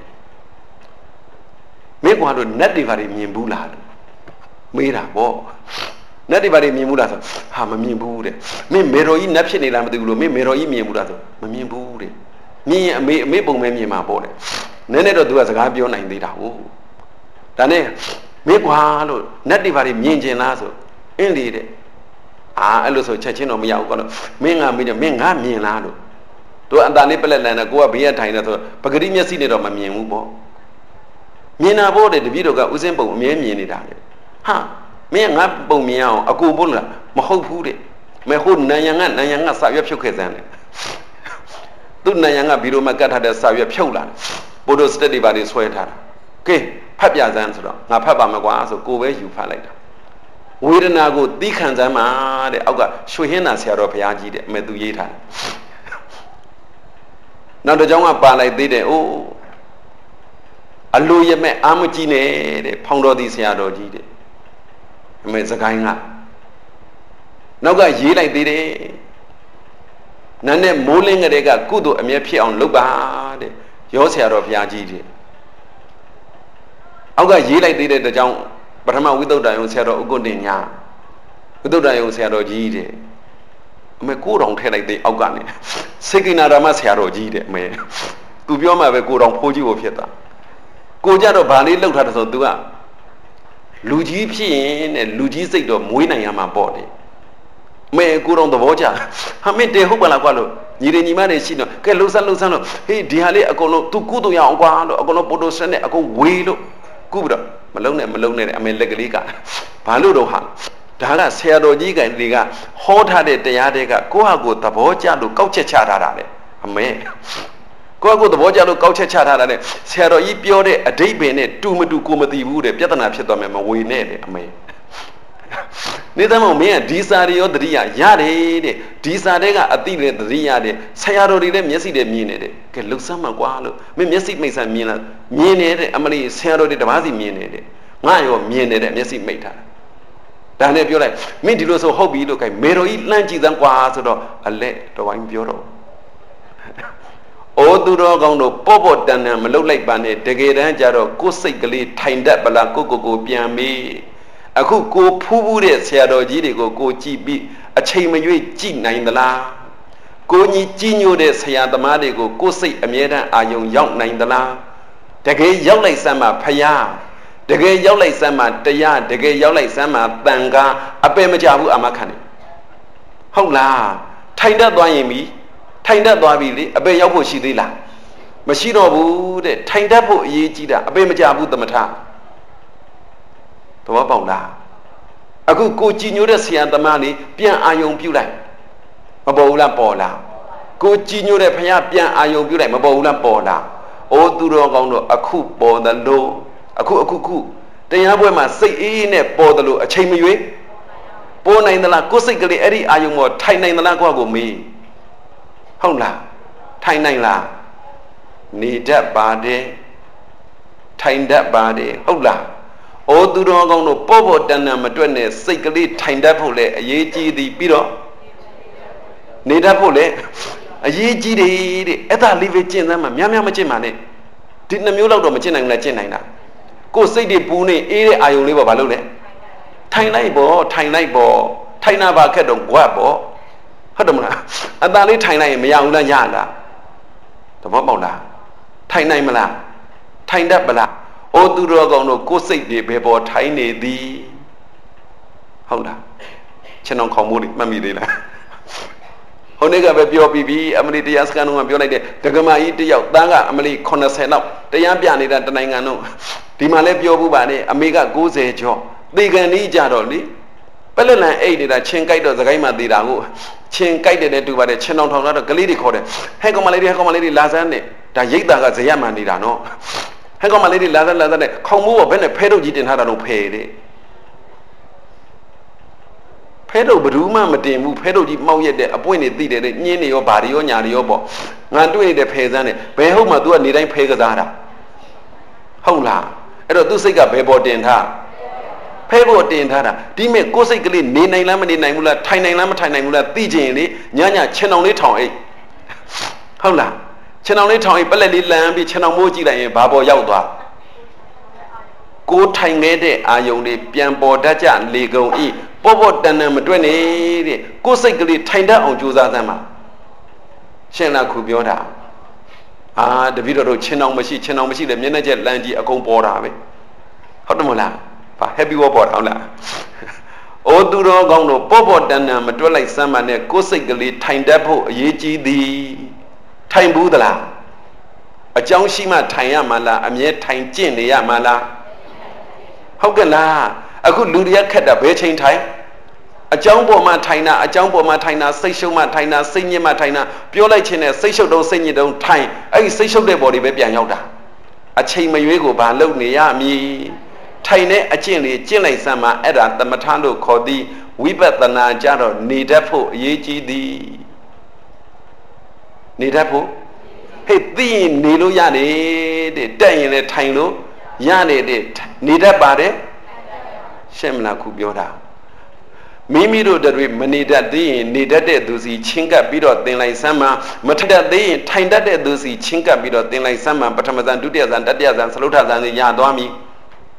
မင်းကွာတို့နတ်တွေဘာတွေမြင်ဘူးလားလို့မေးတာပေါ့နတ်တွေဘာတွေမြင်ဘူးလားဆိုဟာမမြင်ဘူးတဲ့မင်းမေတော်ကြီးနတ်ဖြစ်နေလားမသိဘူးလို့မင်းမေတော်ကြီးမြင်ဘူးလားဆိုမမြင်ဘူးတဲ့မြင်ရင်အမေအမေပုံပဲမြင်မှာပေါ့တဲ့နည်းနည်းတော့သူကစကားပြောနိုင်သေးတာဟုတ်ဒါနဲ့မင်းကွာလို့နတ်တွေဘာတွေမြင်ကျင်လားဆိုအင်းလေတဲ့အာအဲ့လိုဆိုချက်ချင်းတော့မရဘူးကောလို့မင်းငါမေးတယ်မင်းငါမြင်လားလို့သူအတန်လေးပလက်လန်နဲ့ကိုကဘေးကထိုင်နေဆိုပဂတိမျက်စိနဲ့တော့မမြင်ဘူးပေါ့မြင်တာပေါ့တဲ့တပည့်တော်ကဥစဉ်ပုံအမြဲမြင်နေတာလေဟာမင်းငါပုံမြင်အောင်အကူပို့လားမဟုတ်ဘူးတဲ့မဲဟိုနန်ယံကနန်ယံကစာရွက်ဖြုတ်ခဲ့စမ်းတယ်သူနန်ယံကဘီရိုမှာကတ်ထားတဲ့စာရွက်ဖြုတ်လာပို့တော့စတက်တွေပါတွေဆွဲထားတာကဲဖတ်ပြစမ်းဆိုတော့ငါဖတ်ပါမယ်ကွာဆိုကိုပဲယူဖတ်လိုက်တာဝေဒနာကိုသိခံစမ်းပါတဲ့အောက်ကရွှေဟင်းသာဆရာတော်ဘုရားကြီးတဲ့အမေသူရေးထားတယ်နောက်တစ်ကြောင်းကပါလိုက်သေးတယ်အိုးအလိုရမဲ့အာမကြီးနဲ့တဲ့ဖောင်းတော်သည်ဆရာတော်ကြီးတဲ့အမေစကိုင်းကနောက်ကရေးလိုက်သေးတယ်နာနဲ့မိုးလင်းကလေးကကုသိုလ်အမြဲဖြစ်အောင်လုပ်ပါတဲ့ရောဆရာတော်ဘုရားကြီးတဲ့အောက်ကရေးလိုက်သေးတဲ့တကြောင်ပထမဝိသုဒ္ဓယုံဆရာတော်ဥက္ကုဋ္ဌညာဝိသုဒ္ဓယုံဆရာတော်ကြီးတဲ့အမေကိုတော်ထဲလိုက်တဲ့အောက်ကနေစေကိနာဓမ္မဆရာတော်ကြီးတဲ့အမေသူပြောမှပဲကိုတော်ဖိုးကြီးကိုဖြစ်တာကိုကြတော့ဗာလေးလှုပ်ထားတယ်ဆိုသူကလူကြီးဖြစ်ရင်တဲ့လူကြီးစိတ်တော့မွေးနိုင်ရမှာပေါ့တယ်မေကိုတော်သဘောကျဟာမင်းတေဟုတ်ပါလားကွာလို့ညီရညီမတွေရှိတော့ကဲလှုပ်ဆန်းလှုပ်ဆန်းလို့ဟေးဒီဟာလေးအကုန်လုံးသူကုတို့ရအောင်ကွာလို့အကုန်လုံးပိုတိုဆက်နဲ့အကုန်ဝေးလို့ကုပြီးတော့မလုံးနဲ့မလုံးနဲ့အမေလက်ကလေးကဘာလို့တော့ဟာဒါကဆရာတော်ကြီးကတွေကဟောထားတဲ့တရားတွေကကိုယ့်ဟာကိုယ်သဘောကျလို့ကောက်ချက်ချထားတာလေအမေကိုယ့်ဟာကိုယ်သဘောကျလို့ကောက်ချက်ချထားတာလေဆရာတော်ကြီးပြောတဲ့အဓိပ္ပာယ်နဲ့တူမတူကိုမသိဘူးတဲ့ပြဿနာဖြစ်သွားမယ်မဝေနဲ့တဲ့အမေနေသမမင်းကဒီစာရီရောတတိယရတယ်တဲ့ဒီစာတွေကအတိနဲ့တတိယတဲ့ဆရာတော်တွေလည်းမျက်စိနဲ့မြင်နေတယ်ကဲလှုပ်ဆမ်းမှကွာလို့မင်းမျက်စိမိတ်ဆန်မြင်လားမြင်နေတဲ့အမလီဆရာတော်တွေတပားစီမြင်နေတယ်ငါရောမြင်နေတဲ့မျက်စိမိတ်ထားဒါနဲ့ပြောလိုက်မင်းဒီလိုဆိုဟုတ်ပြီလို့ခိုင်းမေတော်ကြီးလှမ်းကြည့်သမ်းကွာဆိုတော့အလက်တော်ဝိုင်းပြောတော့အိုသူတော်ကောင်းတို့ပေါ့ပေါ့တန်တန်မလှုပ်လိုက်ပါနဲ့တကယ်တမ်းကျတော့ကိုယ်စိတ်ကလေးထိုင်တတ်ပလားကိုကိုကိုပြန်မေးအခုကိုဖူးဖူးတဲ့ဆရာတော်ကြီးတွေကိုကိုကြည့်ပြီးအချိန်မရွေ့ကြည့်နိုင်သလားကိုကြီးကြီးညိုတဲ့ဆရာသမားတွေကိုကိုယ်စိတ်အမြဲတမ်းအာယုံရောက်နိုင်သလားတကယ်ရောက်လိုက်စမ်းမှာဖယားတကယ်ရောက်လိုက်စမ်းမှာတရားတကယ်ရောက်လိုက်စမ်းမှာတန်ခါအပယ်မကြဘူးအာမခံတယ်ဟုတ်လားထိုင်တတ်သွားရင်ပြီထိုင်တတ်သွားပြီလေအပယ်ရောက်ဖို့ရှိသေးလားမရှိတော့ဘူးတဲ့ထိုင်တတ်ဖို့အရေးကြီးတာအပယ်မကြဘူးသမထသဘောပေါက်လားအခုကိုကြည်ညိုတဲ့ဆရာသမားလေးပြန်အာယုံပြုလိုက်မပေါ်ဘူးလားပေါ်လားကိုကြည်ညိုတဲ့ဖယားပြန်အာယုံပြုလိုက်မပေါ်ဘူးလားပေါ်လားအိုးသူတော်ကောင်းတို့အခုပေါ်သလိုအခုအခုခုတရားပွဲမှာစိတ်အေးနဲ့ပေါ်သလိုအချိန်မရွေးပေါ်နိုင်သလားကိုယ်စိတ်ကလေးအဲ့ဒီအာယုံပေါ်ထိုင်နိုင်သလားကိုယ့်ကိုမေးဟုတ်လားထိုင်နိုင်လားနေတတ်ပါတယ်ထိုင်တတ်ပါတယ်ဟုတ်လားအိုးသူတော်ကောင်းတို့ပေါ့ပေါ့တန်တန်မတွက်နဲ့စိတ်ကလေးထိုင်တတ်ဖို့လေအရေးကြီးသည်ပြီးတော့နေတတ်ဖို့လေအရေးကြီးတယ်တဲ့အဲ့ဒါလေးပဲကျင့်သမ်းမှာများများမကျင့်ပါနဲ့ဒီနှမျိုးလောက်တော့မကျင့်နိုင်ဘူးလားကျင့်နိုင်တာကိုယ်စိတ်တွေပူနေအေးတဲ့အာယုံလေးပေါ့ဘာလို့လဲထိုင်လိုက်ပေါ့ထိုင်လိုက်ပေါ့ထိုင်တာပါခက်တော့ဘွတ်ပေါ့ဟုတ်တယ်မလားအတန်လေးထိုင်လိုက်ရင်မရဘူးလားရလားသဘောပေါက်လားထိုင်နိုင်မလားထိုင်တတ်ပလားအိုသူတော်ကောင်းတို့ကိုယ်စိတ်တွေဘယ်ပေါ်ထိုင်နေသည်ဟုတ်လားခြေနှောင်းခေါင်းမိုးတွေမှတ်မိသေးလားဟိုနေ့ကပဲပြောပြီးပြီအမလီတရားစခန်းတော့ပြောလိုက်တယ်ဒကမာကြီးတယောက်တန်းကအမလီခုနှစ်ဆယ်လောက်တရားပြနေတာတနိုင်ငံလုံးဒီမှာလည်းပြောဘူးပါနဲ့အမေကကိုးဆယ်ကျော်သေကန်ကြီးကြတော့လေပလက်လန်အိတ်နေတာချင်းကြိုက်တော့သခိုင်းမှသေးတာကိုချင်းကြိုက်တယ်နဲ့တူပါတယ်ချင်းတောင်ထောင်တော့ကလေးတွေခေါ်တယ်ဟဲ့ကောင်မလေးတွေဟဲ့ကောင်မလေးတွေလာစမ်းနဲ့ဒါရိတ်တာကဇယမှန်နေတာနော်ဟဲ့ကောင်မလေးတွေလာစမ်းလာစမ်းနဲ့ခေါင်းမိုးကဘယ်နဲ့ဖဲထုတ်ကြီးတင်ထားတာတော့ဖဲတယ်ဖဲထုတ်ဘယ်သူမှမတင်ဘူးဖဲထုတ်ကြီးမှောက်ရက်တဲ့အပွင့်တွေသိတယ်လေညင်းနေရောဘာတွေရောညာတွေရောပေါ့ငါတွေ့နေတဲ့ဖဲစမ်းနဲ့ဘယ်ဟုတ်မှ तू ကနေတိုင်းဖဲကစားတာဟုတ်လားအဲ့တော့သူစိတ်ကဘယ်ပေါ်တင်ထားဖဲပေါ်တင်ထားတာဒီမဲ့ကိုယ်စိတ်ကလေးနေနိုင်လားမနေနိုင်ဘူးလားထိုင်နိုင်လားမထိုင်နိုင်ဘူးလားသိချင်လေညညခြံအောင်လေးထောင်အိတ်ဟုတ်လားခြံအောင်လေးထောင်အိတ်ပလက်လေးလမ်းပြီးခြံအောင်မိုးကြည့်လိုက်ရင်ဘာပေါ်ရောက်သွားကိုထိုင်နေတဲ့အာယုံလေးပြန်ပေါ်တတ်ကြလေကုန်ဤပေါ့ပေါ့တန်တန်မတွက်နေတဲ့ကိုယ်စိတ်ကလေးထိုင်တတ်အောင်ကြိုးစားသမ်းပါရှင်းလားခုပြောတာအာတပည့်တော်တို့ချင်းအောင်မရှိချင်းအောင်မရှိလေမျက်နှာကျက်လမ်းကြီးအကုန်ပေါ်တာပဲဟုတ်တယ်မလားဘာ happy word ပေါ်တာဟုတ်လားအိုးသူတော်ကောင်းတို့ပေါ့ပေါ့တန်တန်မတွက်လိုက်စမ်းပါနဲ့ကိုယ်စိတ်ကလေးထိုင်တတ်ဖို့အရေးကြီးသည်ထိုင်ဘူးသလားအကြောင်းရှိမှထိုင်ရမှာလားအမြဲထိုင်ကျင့်နေရမှာလားဟုတ်ကဲ့လားအခုလူတွေကခက်တာဘယ်ချိန်ထိုင်အကြောင်းပေါ်မှာထိုင်တာအကြောင်းပေါ်မှာထိုင်တာစိတ်ရှုပ်မှထိုင်တာစိတ်ညစ်မှထိုင်တာပြောလိုက်ခြင်းနဲ့စိတ်ရှုပ်တော့စိတ်ညစ်တော့ထိုင်အဲ့ဒီစိတ်ရှုပ်တဲ့ပေါ်တွေပဲပြန်ရောက်တာအချိန်မရွေးကိုဘာလုပ်နေရမည်ထိုင်တဲ့အကျင့်လေးကျင့်လိုက်စမ်းမှာအဲ့ဒါသမထလို့ခေါ်သည်ဝိပဿနာကြတော့နေတတ်ဖို့အရေးကြီးသည်နေတတ်ဖို့ဟဲ့သိရင်နေလို့ရတယ်တဲ့တက်ရင်လည်းထိုင်လို့ရနေတဲ့နေတတ်ပါတယ်ရှင်းမလားခုပြောတာမိမိတို့တွေမနေတတ်သေးရင်နေတတ်တဲ့သူစီချင်းကပ်ပြီးတော့သင်လိုက်စမ်းမှာမထတတ်သေးရင်ထိုင်တတ်တဲ့သူစီချင်းကပ်ပြီးတော့သင်လိုက်စမ်းမှာပထမဇန်ဒုတိယဇန်တတိယဇန်သလုထဇန်စီရသွားပြီ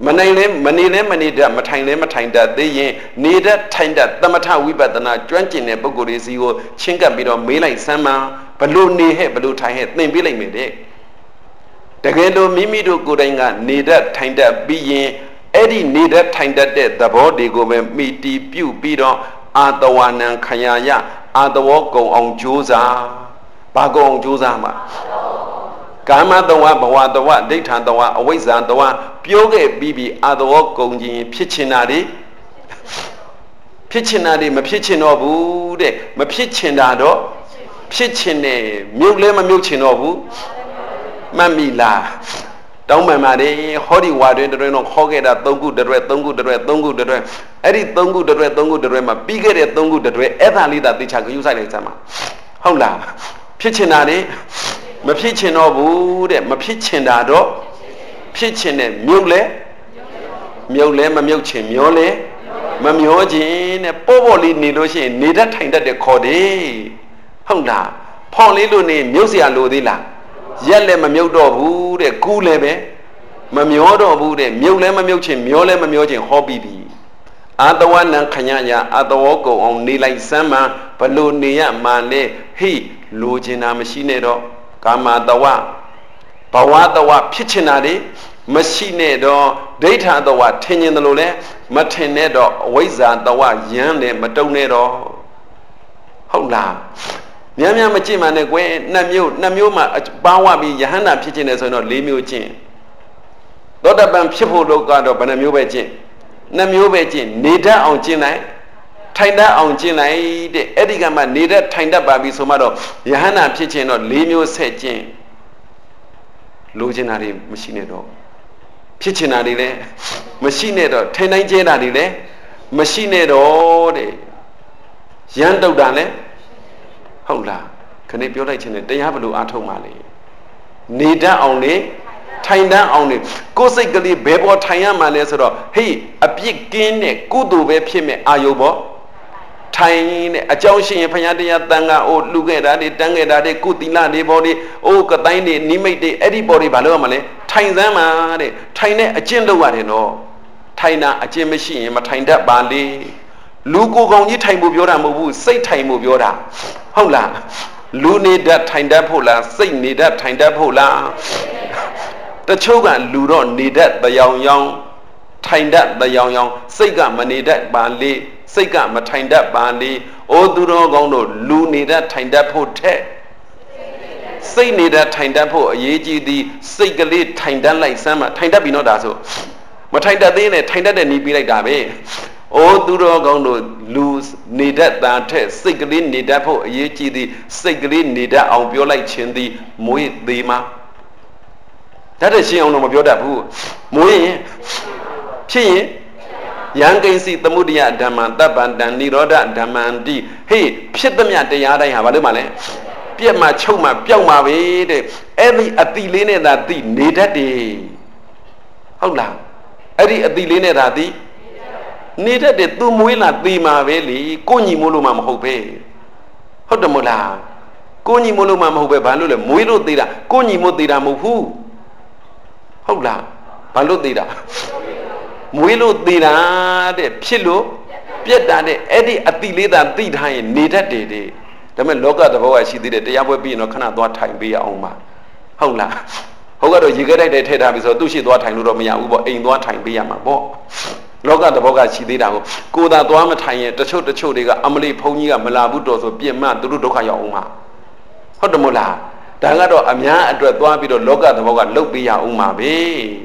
မနိုင်လဲမနေလဲမနေတတ်မထိုင်လဲမထိုင်တတ်သေးရင်နေတဲ့ထိုင်တတ်သမထဝိပဿနာကျွမ်းကျင်တဲ့ပုဂ္ဂိုလ်တွေစီကိုချင်းကပ်ပြီးတော့မေးလိုက်စမ်းမှဘလို့နေဟဲ့ဘလို့ထိုင်ဟဲ့သင်ပေးလိုက်မယ်တဲ့တကယ်လို့မိမိတို့ကိုယ်တိုင်ကနေတတ်ထိုင်တတ်ပြီးရင်အဲ့ဒီနေတတ်ထိုင်တတ်တဲ့သဘောတွေကိုပဲမိတီပြုတ်ပြီးတော့အာတဝနံခယာယအာတဝကုံအောင်ကြိုးစားဘာကုံအောင်ကြိုးစားမှာကာမတဝဘဝတဝဒိဋ္ဌံတဝအဝိဇ္ဇာတဝပြောခဲ့ပြီးပြီးအာတဝကုံခြင်းဖြစ်ချင်တာတွေဖြစ်ချင်တာတွေမဖြစ်ချင်တော့ဘူးတဲ့မဖြစ်ချင်တာတော့ဖြစ်ချင်တယ်မြုပ်လဲမမြုပ်ချင်တော့ဘူးမှတ်မိလားတောင်းပန်ပါတယ်ဟောဒီဝါတွင်တွင်တော့ခေါ်ခဲ့တာသုံးခုတရွဲ့သုံးခုတရွဲ့သုံးခုတရွဲ့အဲ့ဒီသုံးခုတရွဲ့သုံးခုတရွဲ့မှာပြီးခဲ့တဲ့သုံးခုတရွဲ့အဲ့ဒါလေးသာသေချာဂရုစိုက်လိုက်စမ်းပါဟုတ်လားဖြစ်ချင်တာတွေမဖြစ်ချင်တော့ဘူးတဲ့မဖြစ်ချင်တာတော့ဖြစ်ချင်တယ်မြုပ်လဲမြုပ်လဲမမြုပ်ချင်မျောလဲမမျောခြင်းတဲ့ပို့ပို့လေးနေလို့ရှိရင်နေတတ်ထိုင်တတ်တဲ့ခေါ်တယ်ဟုတ်လားဖောင်လေးလို့နေမြုပ်เสียလို့သေးလားရက်လည်းမမြုပ်တော့ဘူးတဲ့ကူးလည်းပဲမမျောတော့ဘူးတဲ့မြုပ်လည်းမမြုပ်ချင်မျောလည်းမမျောချင်ဟောပြီးပြီအာတဝနံခညာညာအာတဝကုံအောင်နေလိုက်စမ်းမှဘလို့နေရမှလဲဟိလိုချင်တာမရှိနဲ့တော့ကာမတဝဘဝတဝဖြစ်ချင်တာတွေမရှိနဲ့တော့ဒိဋ္ဌာတဝထင်ရင်တယ်လို့လဲမထင်နဲ့တော့အဝိဇ္ဇာတဝယမ်းတယ်မတုံနဲ့တော့ဟုတ်လားများများမကျင့်ပါနဲ့ကွယ်နှစ်မျိုးနှစ်မျိုးမှပါဝပြီးယဟန္တာဖြစ်ခြင်းနဲ့ဆိုရင်တော့လေးမျိုးကျင့်သောတပန်ဖြစ်ဖို့လို့ကတော့ဘယ်နှမျိုးပဲကျင့်နှစ်မျိုးပဲကျင့်နေတတ်အောင်ကျင့်လိုက်ထိုင်တတ်အောင်ကျင့်လိုက်တဲ့အဲ့ဒီကမှနေတတ်ထိုင်တတ်ပါပြီဆိုမှတော့ယဟန္တာဖြစ်ခြင်းတော့လေးမျိုးဆက်ကျင့်လိုချင်တာတွေမရှိနဲ့တော့ဖြစ်ချင်တာတွေလည်းမရှိနဲ့တော့ထိုင်တိုင်းကျဲတာတွေလည်းမရှိနဲ့တော့တဲ့ရမ်းတုတ်တာလည်းဟုတ်လားခဏပြောလိုက်ခြင်းနဲ့တရားဘလို့အားထုတ်မှလဲနေတတ်အောင်လေထိုင်တတ်အောင်လေကိုယ်စိတ်ကလေးဘယ်ပေါ်ထိုင်ရမှလဲဆိုတော့ဟေးအပြစ်ကင်းတဲ့ကုသိုလ်ပဲဖြစ်မဲ့အာယုပေါ့ထိုင်တဲ့အကြောင်းရှိရင်ဘုရားတရားတန်ခါအိုလှူခဲ့တာတွေတန်းခဲ့တာတွေကုသီလတွေပေါ်တွေအိုးကတိုင်းတွေနိမိတ်တွေအဲ့ဒီပေါ်တွေဘာလို့ရမလဲထိုင်စမ်းပါတဲ့ထိုင်တဲ့အကျင့်လုပ်ရတယ်နော်ထိုင်တာအကျင့်မရှိရင်မထိုင်တတ်ပါလေလူကိုယ်ကောင်ကြီးထိုင်ဖို့ပြောတာမဟုတ်ဘူးစိတ်ထိုင်ဖို့ပြောတာဟုတ်လားလူနေတတ်ထိုင်တတ်ဖို့လားစိတ်နေတတ်ထိုင်တတ်ဖို့လားတချို့ကလူတော့နေတတ်တယောင်ယောင်ထိုင်တတ်တယောင်ယောင်စိတ်ကမနေတတ်ပါလေစိတ်ကမထိုင်တတ်ပါလေအိုသူတော်ကောင်းတို့လူနေတတ်ထိုင်တတ်ဖို့ထက်စိတ်နေတတ်ထိုင်တတ်ဖို့အရေးကြီးသည်စိတ်ကလေးထိုင်တတ်လိုက်စမ်းမှထိုင်တတ်ပြီနော်ဒါဆိုမထိုင်တတ်သေးနဲ့ထိုင်တတ်တဲ့နီးပြီးလိုက်တာပဲအိုသူတော်ကောင်းတို့လူနေတတ်တာထက်စိတ်ကလေးနေတတ်ဖို့အရေးကြီးသည်စိတ်ကလေးနေတတ်အောင်ပြောလိုက်ခြင်းသည်မွေးသေးမှာတတ်တဲ့ရှင်းအောင်တော့မပြောတတ်ဘူးမွေးရင်ဖြစ်ရင်ယံကိဉ္စီသမုဒိယဓမ္မံတပ္ပန္တံនិရောဓဓမ္မံတိဟေးဖြစ်သမျှတရားတိုင်းဟာဘာလို့မှလဲပြက်မှချုပ်မှပျောက်မှပဲတဲ့အဲ့ဒီအတိလေးနဲ့သာသိနေတတ်တယ်ဟုတ်လားအဲ့ဒီအတိလေးနဲ့သာသိနေတတ်တယ်သူမွေးလာသိမှာပဲလေကိုညီမို့လို့မှမဟုတ်ပဲဟုတ်တယ်မို့လားကိုညီမို့လို့မှမဟုတ်ပဲဘာလို့လဲမွေးလို့သိတာကိုညီမို့သိတာမဟုတ်ဘူးဟုတ်လားဘာလို့သိတာမွေးလို့သိတာတဲ့ဖြစ်လို့ပြက်တာတဲ့အဲ့ဒီအတိလေးသာသိထားရင်နေတတ်တယ်တဲ့ဒါပေမဲ့လောကသဘောကရှိသေးတယ်တရားပွဲပြီးရင်တော့ခဏသွားထိုင်ပေးရအောင်ပါဟုတ်လားဟုတ်ကတော့ရေခဲတိုက်တဲ့ထည့်ထားပြီဆိုတော့သူ့ရှိသွားထိုင်လို့တော့မရဘူးပေါ့အိမ်သွားထိုင်ပေးရမှာပေါ့လောကသဘောကရှိသေးတာကိုကိုယ်သာသွားမထိုင်ရင်တချို့တချို့တွေကအမလီဘုန်းကြီးကမလာဘူးတော်ဆိုပြင်မှသူတို့ဒုက္ခရောက်အောင်ပါဟုတ်တယ်မို့လားဒါကတော့အများအတွက်သွားပြီးတော့လောကသဘောကလှုပ်ပေးရအောင်ပါပဲ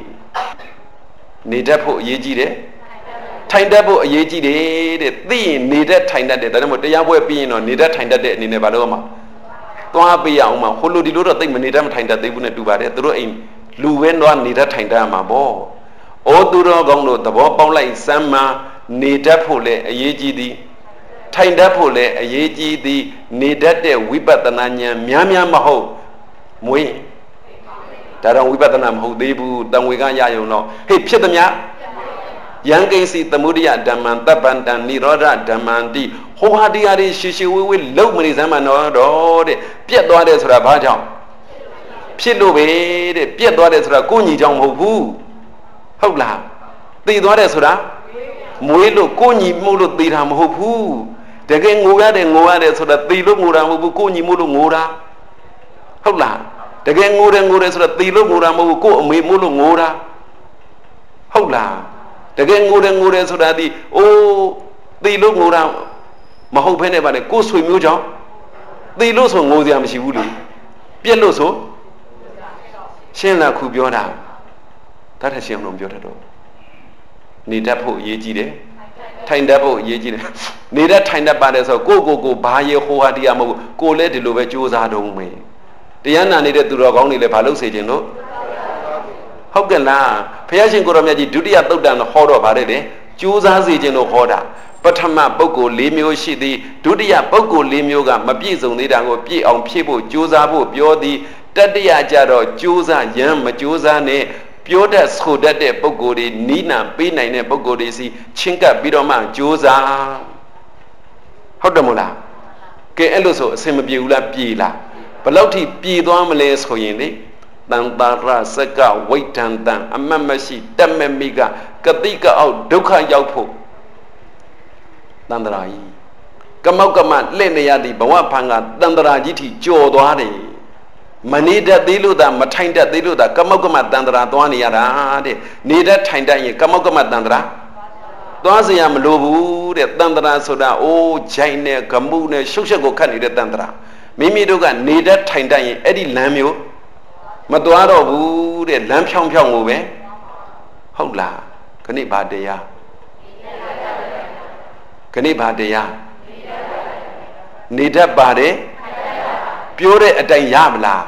နေတတ်ဖို့အရေးကြီးတယ်ထိုင်တတ်ဖို့အရေးကြီးတယ်တဲ့သိရင်နေတတ်ထိုင်တတ်တယ်ဒါကြောင့်မို့တရားပွဲပြီးရင်တော့နေတတ်ထိုင်တတ်တဲ့အနေနဲ့ဘာလို့ရမှာသွားပေးရအောင်မှာဟိုလိုဒီလိုတော့သိမနေတတ်မထိုင်တတ်သေးဘူးနဲ့တူပါတယ်သူတို့အိမ်လူဝင်းတော့နေတတ်ထိုင်တတ်မှာပေါ့ဩသူတော်ကောင်းတို့သဘောပေါက်လိုက်စမ်းမှနေတတ်ဖို့လည်းအရေးကြီးသည်ထိုင်တတ်ဖို့လည်းအရေးကြီးသည်နေတတ်တဲ့ဝိပဿနာဉာဏ်များများမဟုတ်မွေးဒါတော့ဝိပဿနာမဟုတ်သေးဘူးတံဝေကရယုံတော့ဟေ့ဖြစ်သမျှယံကိဉ္စီသမုဒိယဓမ္မံတပ္ပန္တံនិရောဓဓမ္မံတိဟောဟာတရားတွေရှည်ရှည်ဝေးဝေးလုံမနေစမ်းမှတော့တော့တဲ့ပြက်သွားတယ်ဆိုတာဘာကြောင့်ဖြစ်လို့ပဲတဲ့ပြက်သွားတယ်ဆိုတာကိုညီကြောင့်မဟုတ်ဘူးဟုတ်လား tỳ đó để số đó mỗi lúc cô nhị mỗi lúc tỳ làm hộp hu để cái ngủ ra để ngủ ra để số đó tỳ lúc ngủ ra hộp hu cô nhị mỗi lúc ngủ ra không là để cái ngủ ra ngủ ra số đó tỳ lúc ngủ ra hộp hu cô mấy mỗi lúc ngủ ra không là để cái ngủ ra ngủ ra số đó thì ô tỳ lúc ngủ ra mà hộp bên này bạn này cô suy miêu cho tỳ lúc số ngủ ra mà chịu đi biết lúc số xem là khu biểu nào ta thấy xem lòng biểu đó ni đáp hộ gì gì đấy thành đáp hộ gì gì đấy ni đáp thành đáp bạn đấy sao cô cô cô bà ye hồ hà đi à mà cô lấy đi luôn về chúa ra đâu mày thì anh này để tụi nó con này để phá lúc xây dựng nó không cần là phải xin cô làm gì duty à tốt đàn họ đó phá đấy đấy chúa ra gì chứ nó họ đã bắt thama bốc cô lý miêu sĩ đi duty à bốc cô lý miêu cả mà bị dùng đi đang có bị ông bị bộ chúa ra bộ biểu đi tất đi à cha rồi chúa ra nhầm mà chúa ra này biểu đạt số đạt để bốc cô đi ní nam bên này này bốc cô đi gì chính cả bị đó mà chúa ra không được một là cái anh lúc số xem mà biểu là bị là và lâu thì bị đó mà lấy số gì đấy tăng ta ra sẽ cả quay tăng tăng âm mà mà si tâm mà mi cả cái tí cái áo đâu khai giao phụ tăng ta ra cái máu cái mặt lên này thì bảoว่าพัง tăng ta ra chỉ thì cho đó đi mà ní đã tí luôn ta mà thành đã tí luôn ta cái máu cái mặt tăng ta ra đó này ra đi ní đã thành đã gì cái máu cái mặt tăng ta ra đó gì mà lô bù để tăng ta ra số đó ô chạy nè cầm bù nè súc súc của khăn này để tăng ta ra mình mi đâu cả ní đã thành đã gì ấy đi làm gì mà tôi đó bù để làm phong phong ngủ bé không là cái này bà đề à cái này bà đề à ní đã bà đề biểu đấy ở đây yam là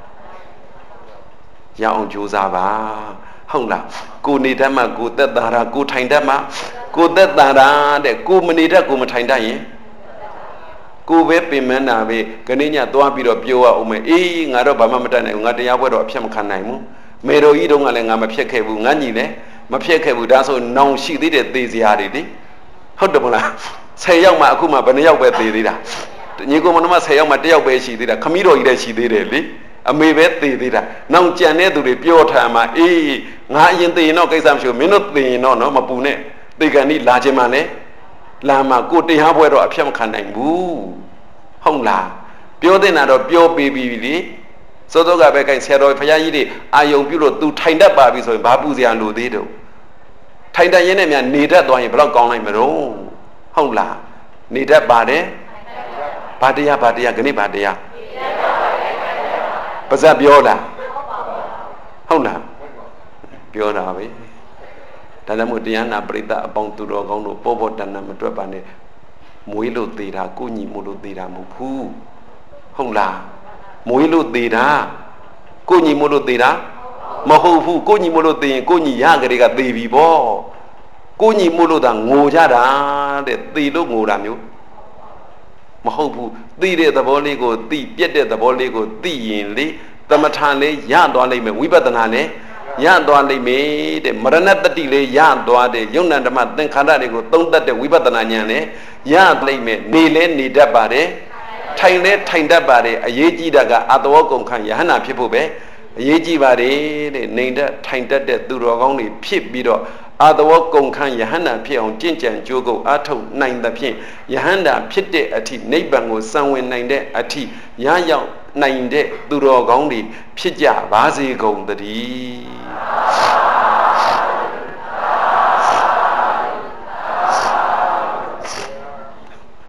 ya ông chú già bà không là cô ní đã mà cô tất ta ra cô thành đã mà cô tất ta ra để cô mà ní đã cô mà thành đã gì cô về bên mình nào về cái này nhà tôi bị rồi biểu à ông ấy ý ngài đó bà mà mất này ngài đi áo rồi phim khăn này mu mấy rồi ý đâu ngài lại ngài mà phê khề bu ngài gì đấy mà phê khề bu đa số nông sĩ đấy để tì gì à đi đi không được là xây dựng mà cô mà bên nhau về tì đi đã như cô mà nó mà xây dựng mà đeo về sĩ đi đã không biết rồi để sĩ đi để đi à mấy về tì đi đã nông chén này tụi đi biểu thà mà ý ngài yên tì nó cái sao chịu mấy nó tì nó nó mà bu này tì cái này là gì mà này là mà cô đi học rồi phim khăn này bu không là biểu thế nào rồi biểu bì bì đi số đó cái cái xe rồi phải gì đi ai dùng biểu rồi tu thành đất bà bị rồi bà bu gì ăn đồ đi đâu thành đất như này mà nị đất toàn gì bao con này mà đâu không là nị đất bà đấy bà đi à bà đi à cái này bà đi à bây giờ biểu là không là biểu nào vậyแต่ละมุติยานาปริตะปองตุโรกองโนโปโปตันนะมาด้วยปานเนี่ยมวยลุตีรากูညီมุลุตีรามุผู้ဟုတ်လားမွေးလို့သေးတာကိုညီမို့လို့သေးတာမဟုတ်ဘူးကိုညီမို့လို့သေးရင်ကိုညီရကလေးကသေပြီပေါ့ကိုညီမို့လို့သာငိုကြတာတဲ့သေလို့ငိုတာမျိုးမဟုတ်ဘူးသိတဲ့သဘောလေးကိုသိပြက်တဲ့သဘောလေးကိုသိရင်လေသမထလေးရသွားလိမ့်မယ်ဝိပဿနာလည်းရသွားလိမ့်မယ်တဲ့မရဏတတိလေးရသွားတဲ့ယုံနံဓမ္မသင်္ခါရတွေကိုသုံးသပ်တဲ့ဝိပဿနာဉာဏ်နဲ့ရလိမ့်မယ်နေလဲနေတတ်ပါတယ်ထိုင်လဲထိုင်တတ်ပါတယ်အရေးကြီးတာကအတဝကုန်ခံယဟနာဖြစ်ဖို့ပဲအရေးကြီးပါတယ်တဲ့နေတတ်ထိုင်တတ်တဲ့သူတော်ကောင်းတွေဖြစ်ပြီးတော့အတဝကုန်ခံယဟနာဖြစ်အောင်ကြင်ကြံကြိုးကုပ်အထုတ်နိုင်သဖြင့်ယဟန္တာဖြစ်တဲ့အထိနိဗ္ဗာန်ကိုစံဝင်နိုင်တဲ့အထိရရောက်နိုင်တဲ့သူတော်ကောင်းတွေဖြစ်ကြပါစေကုန်သတည်း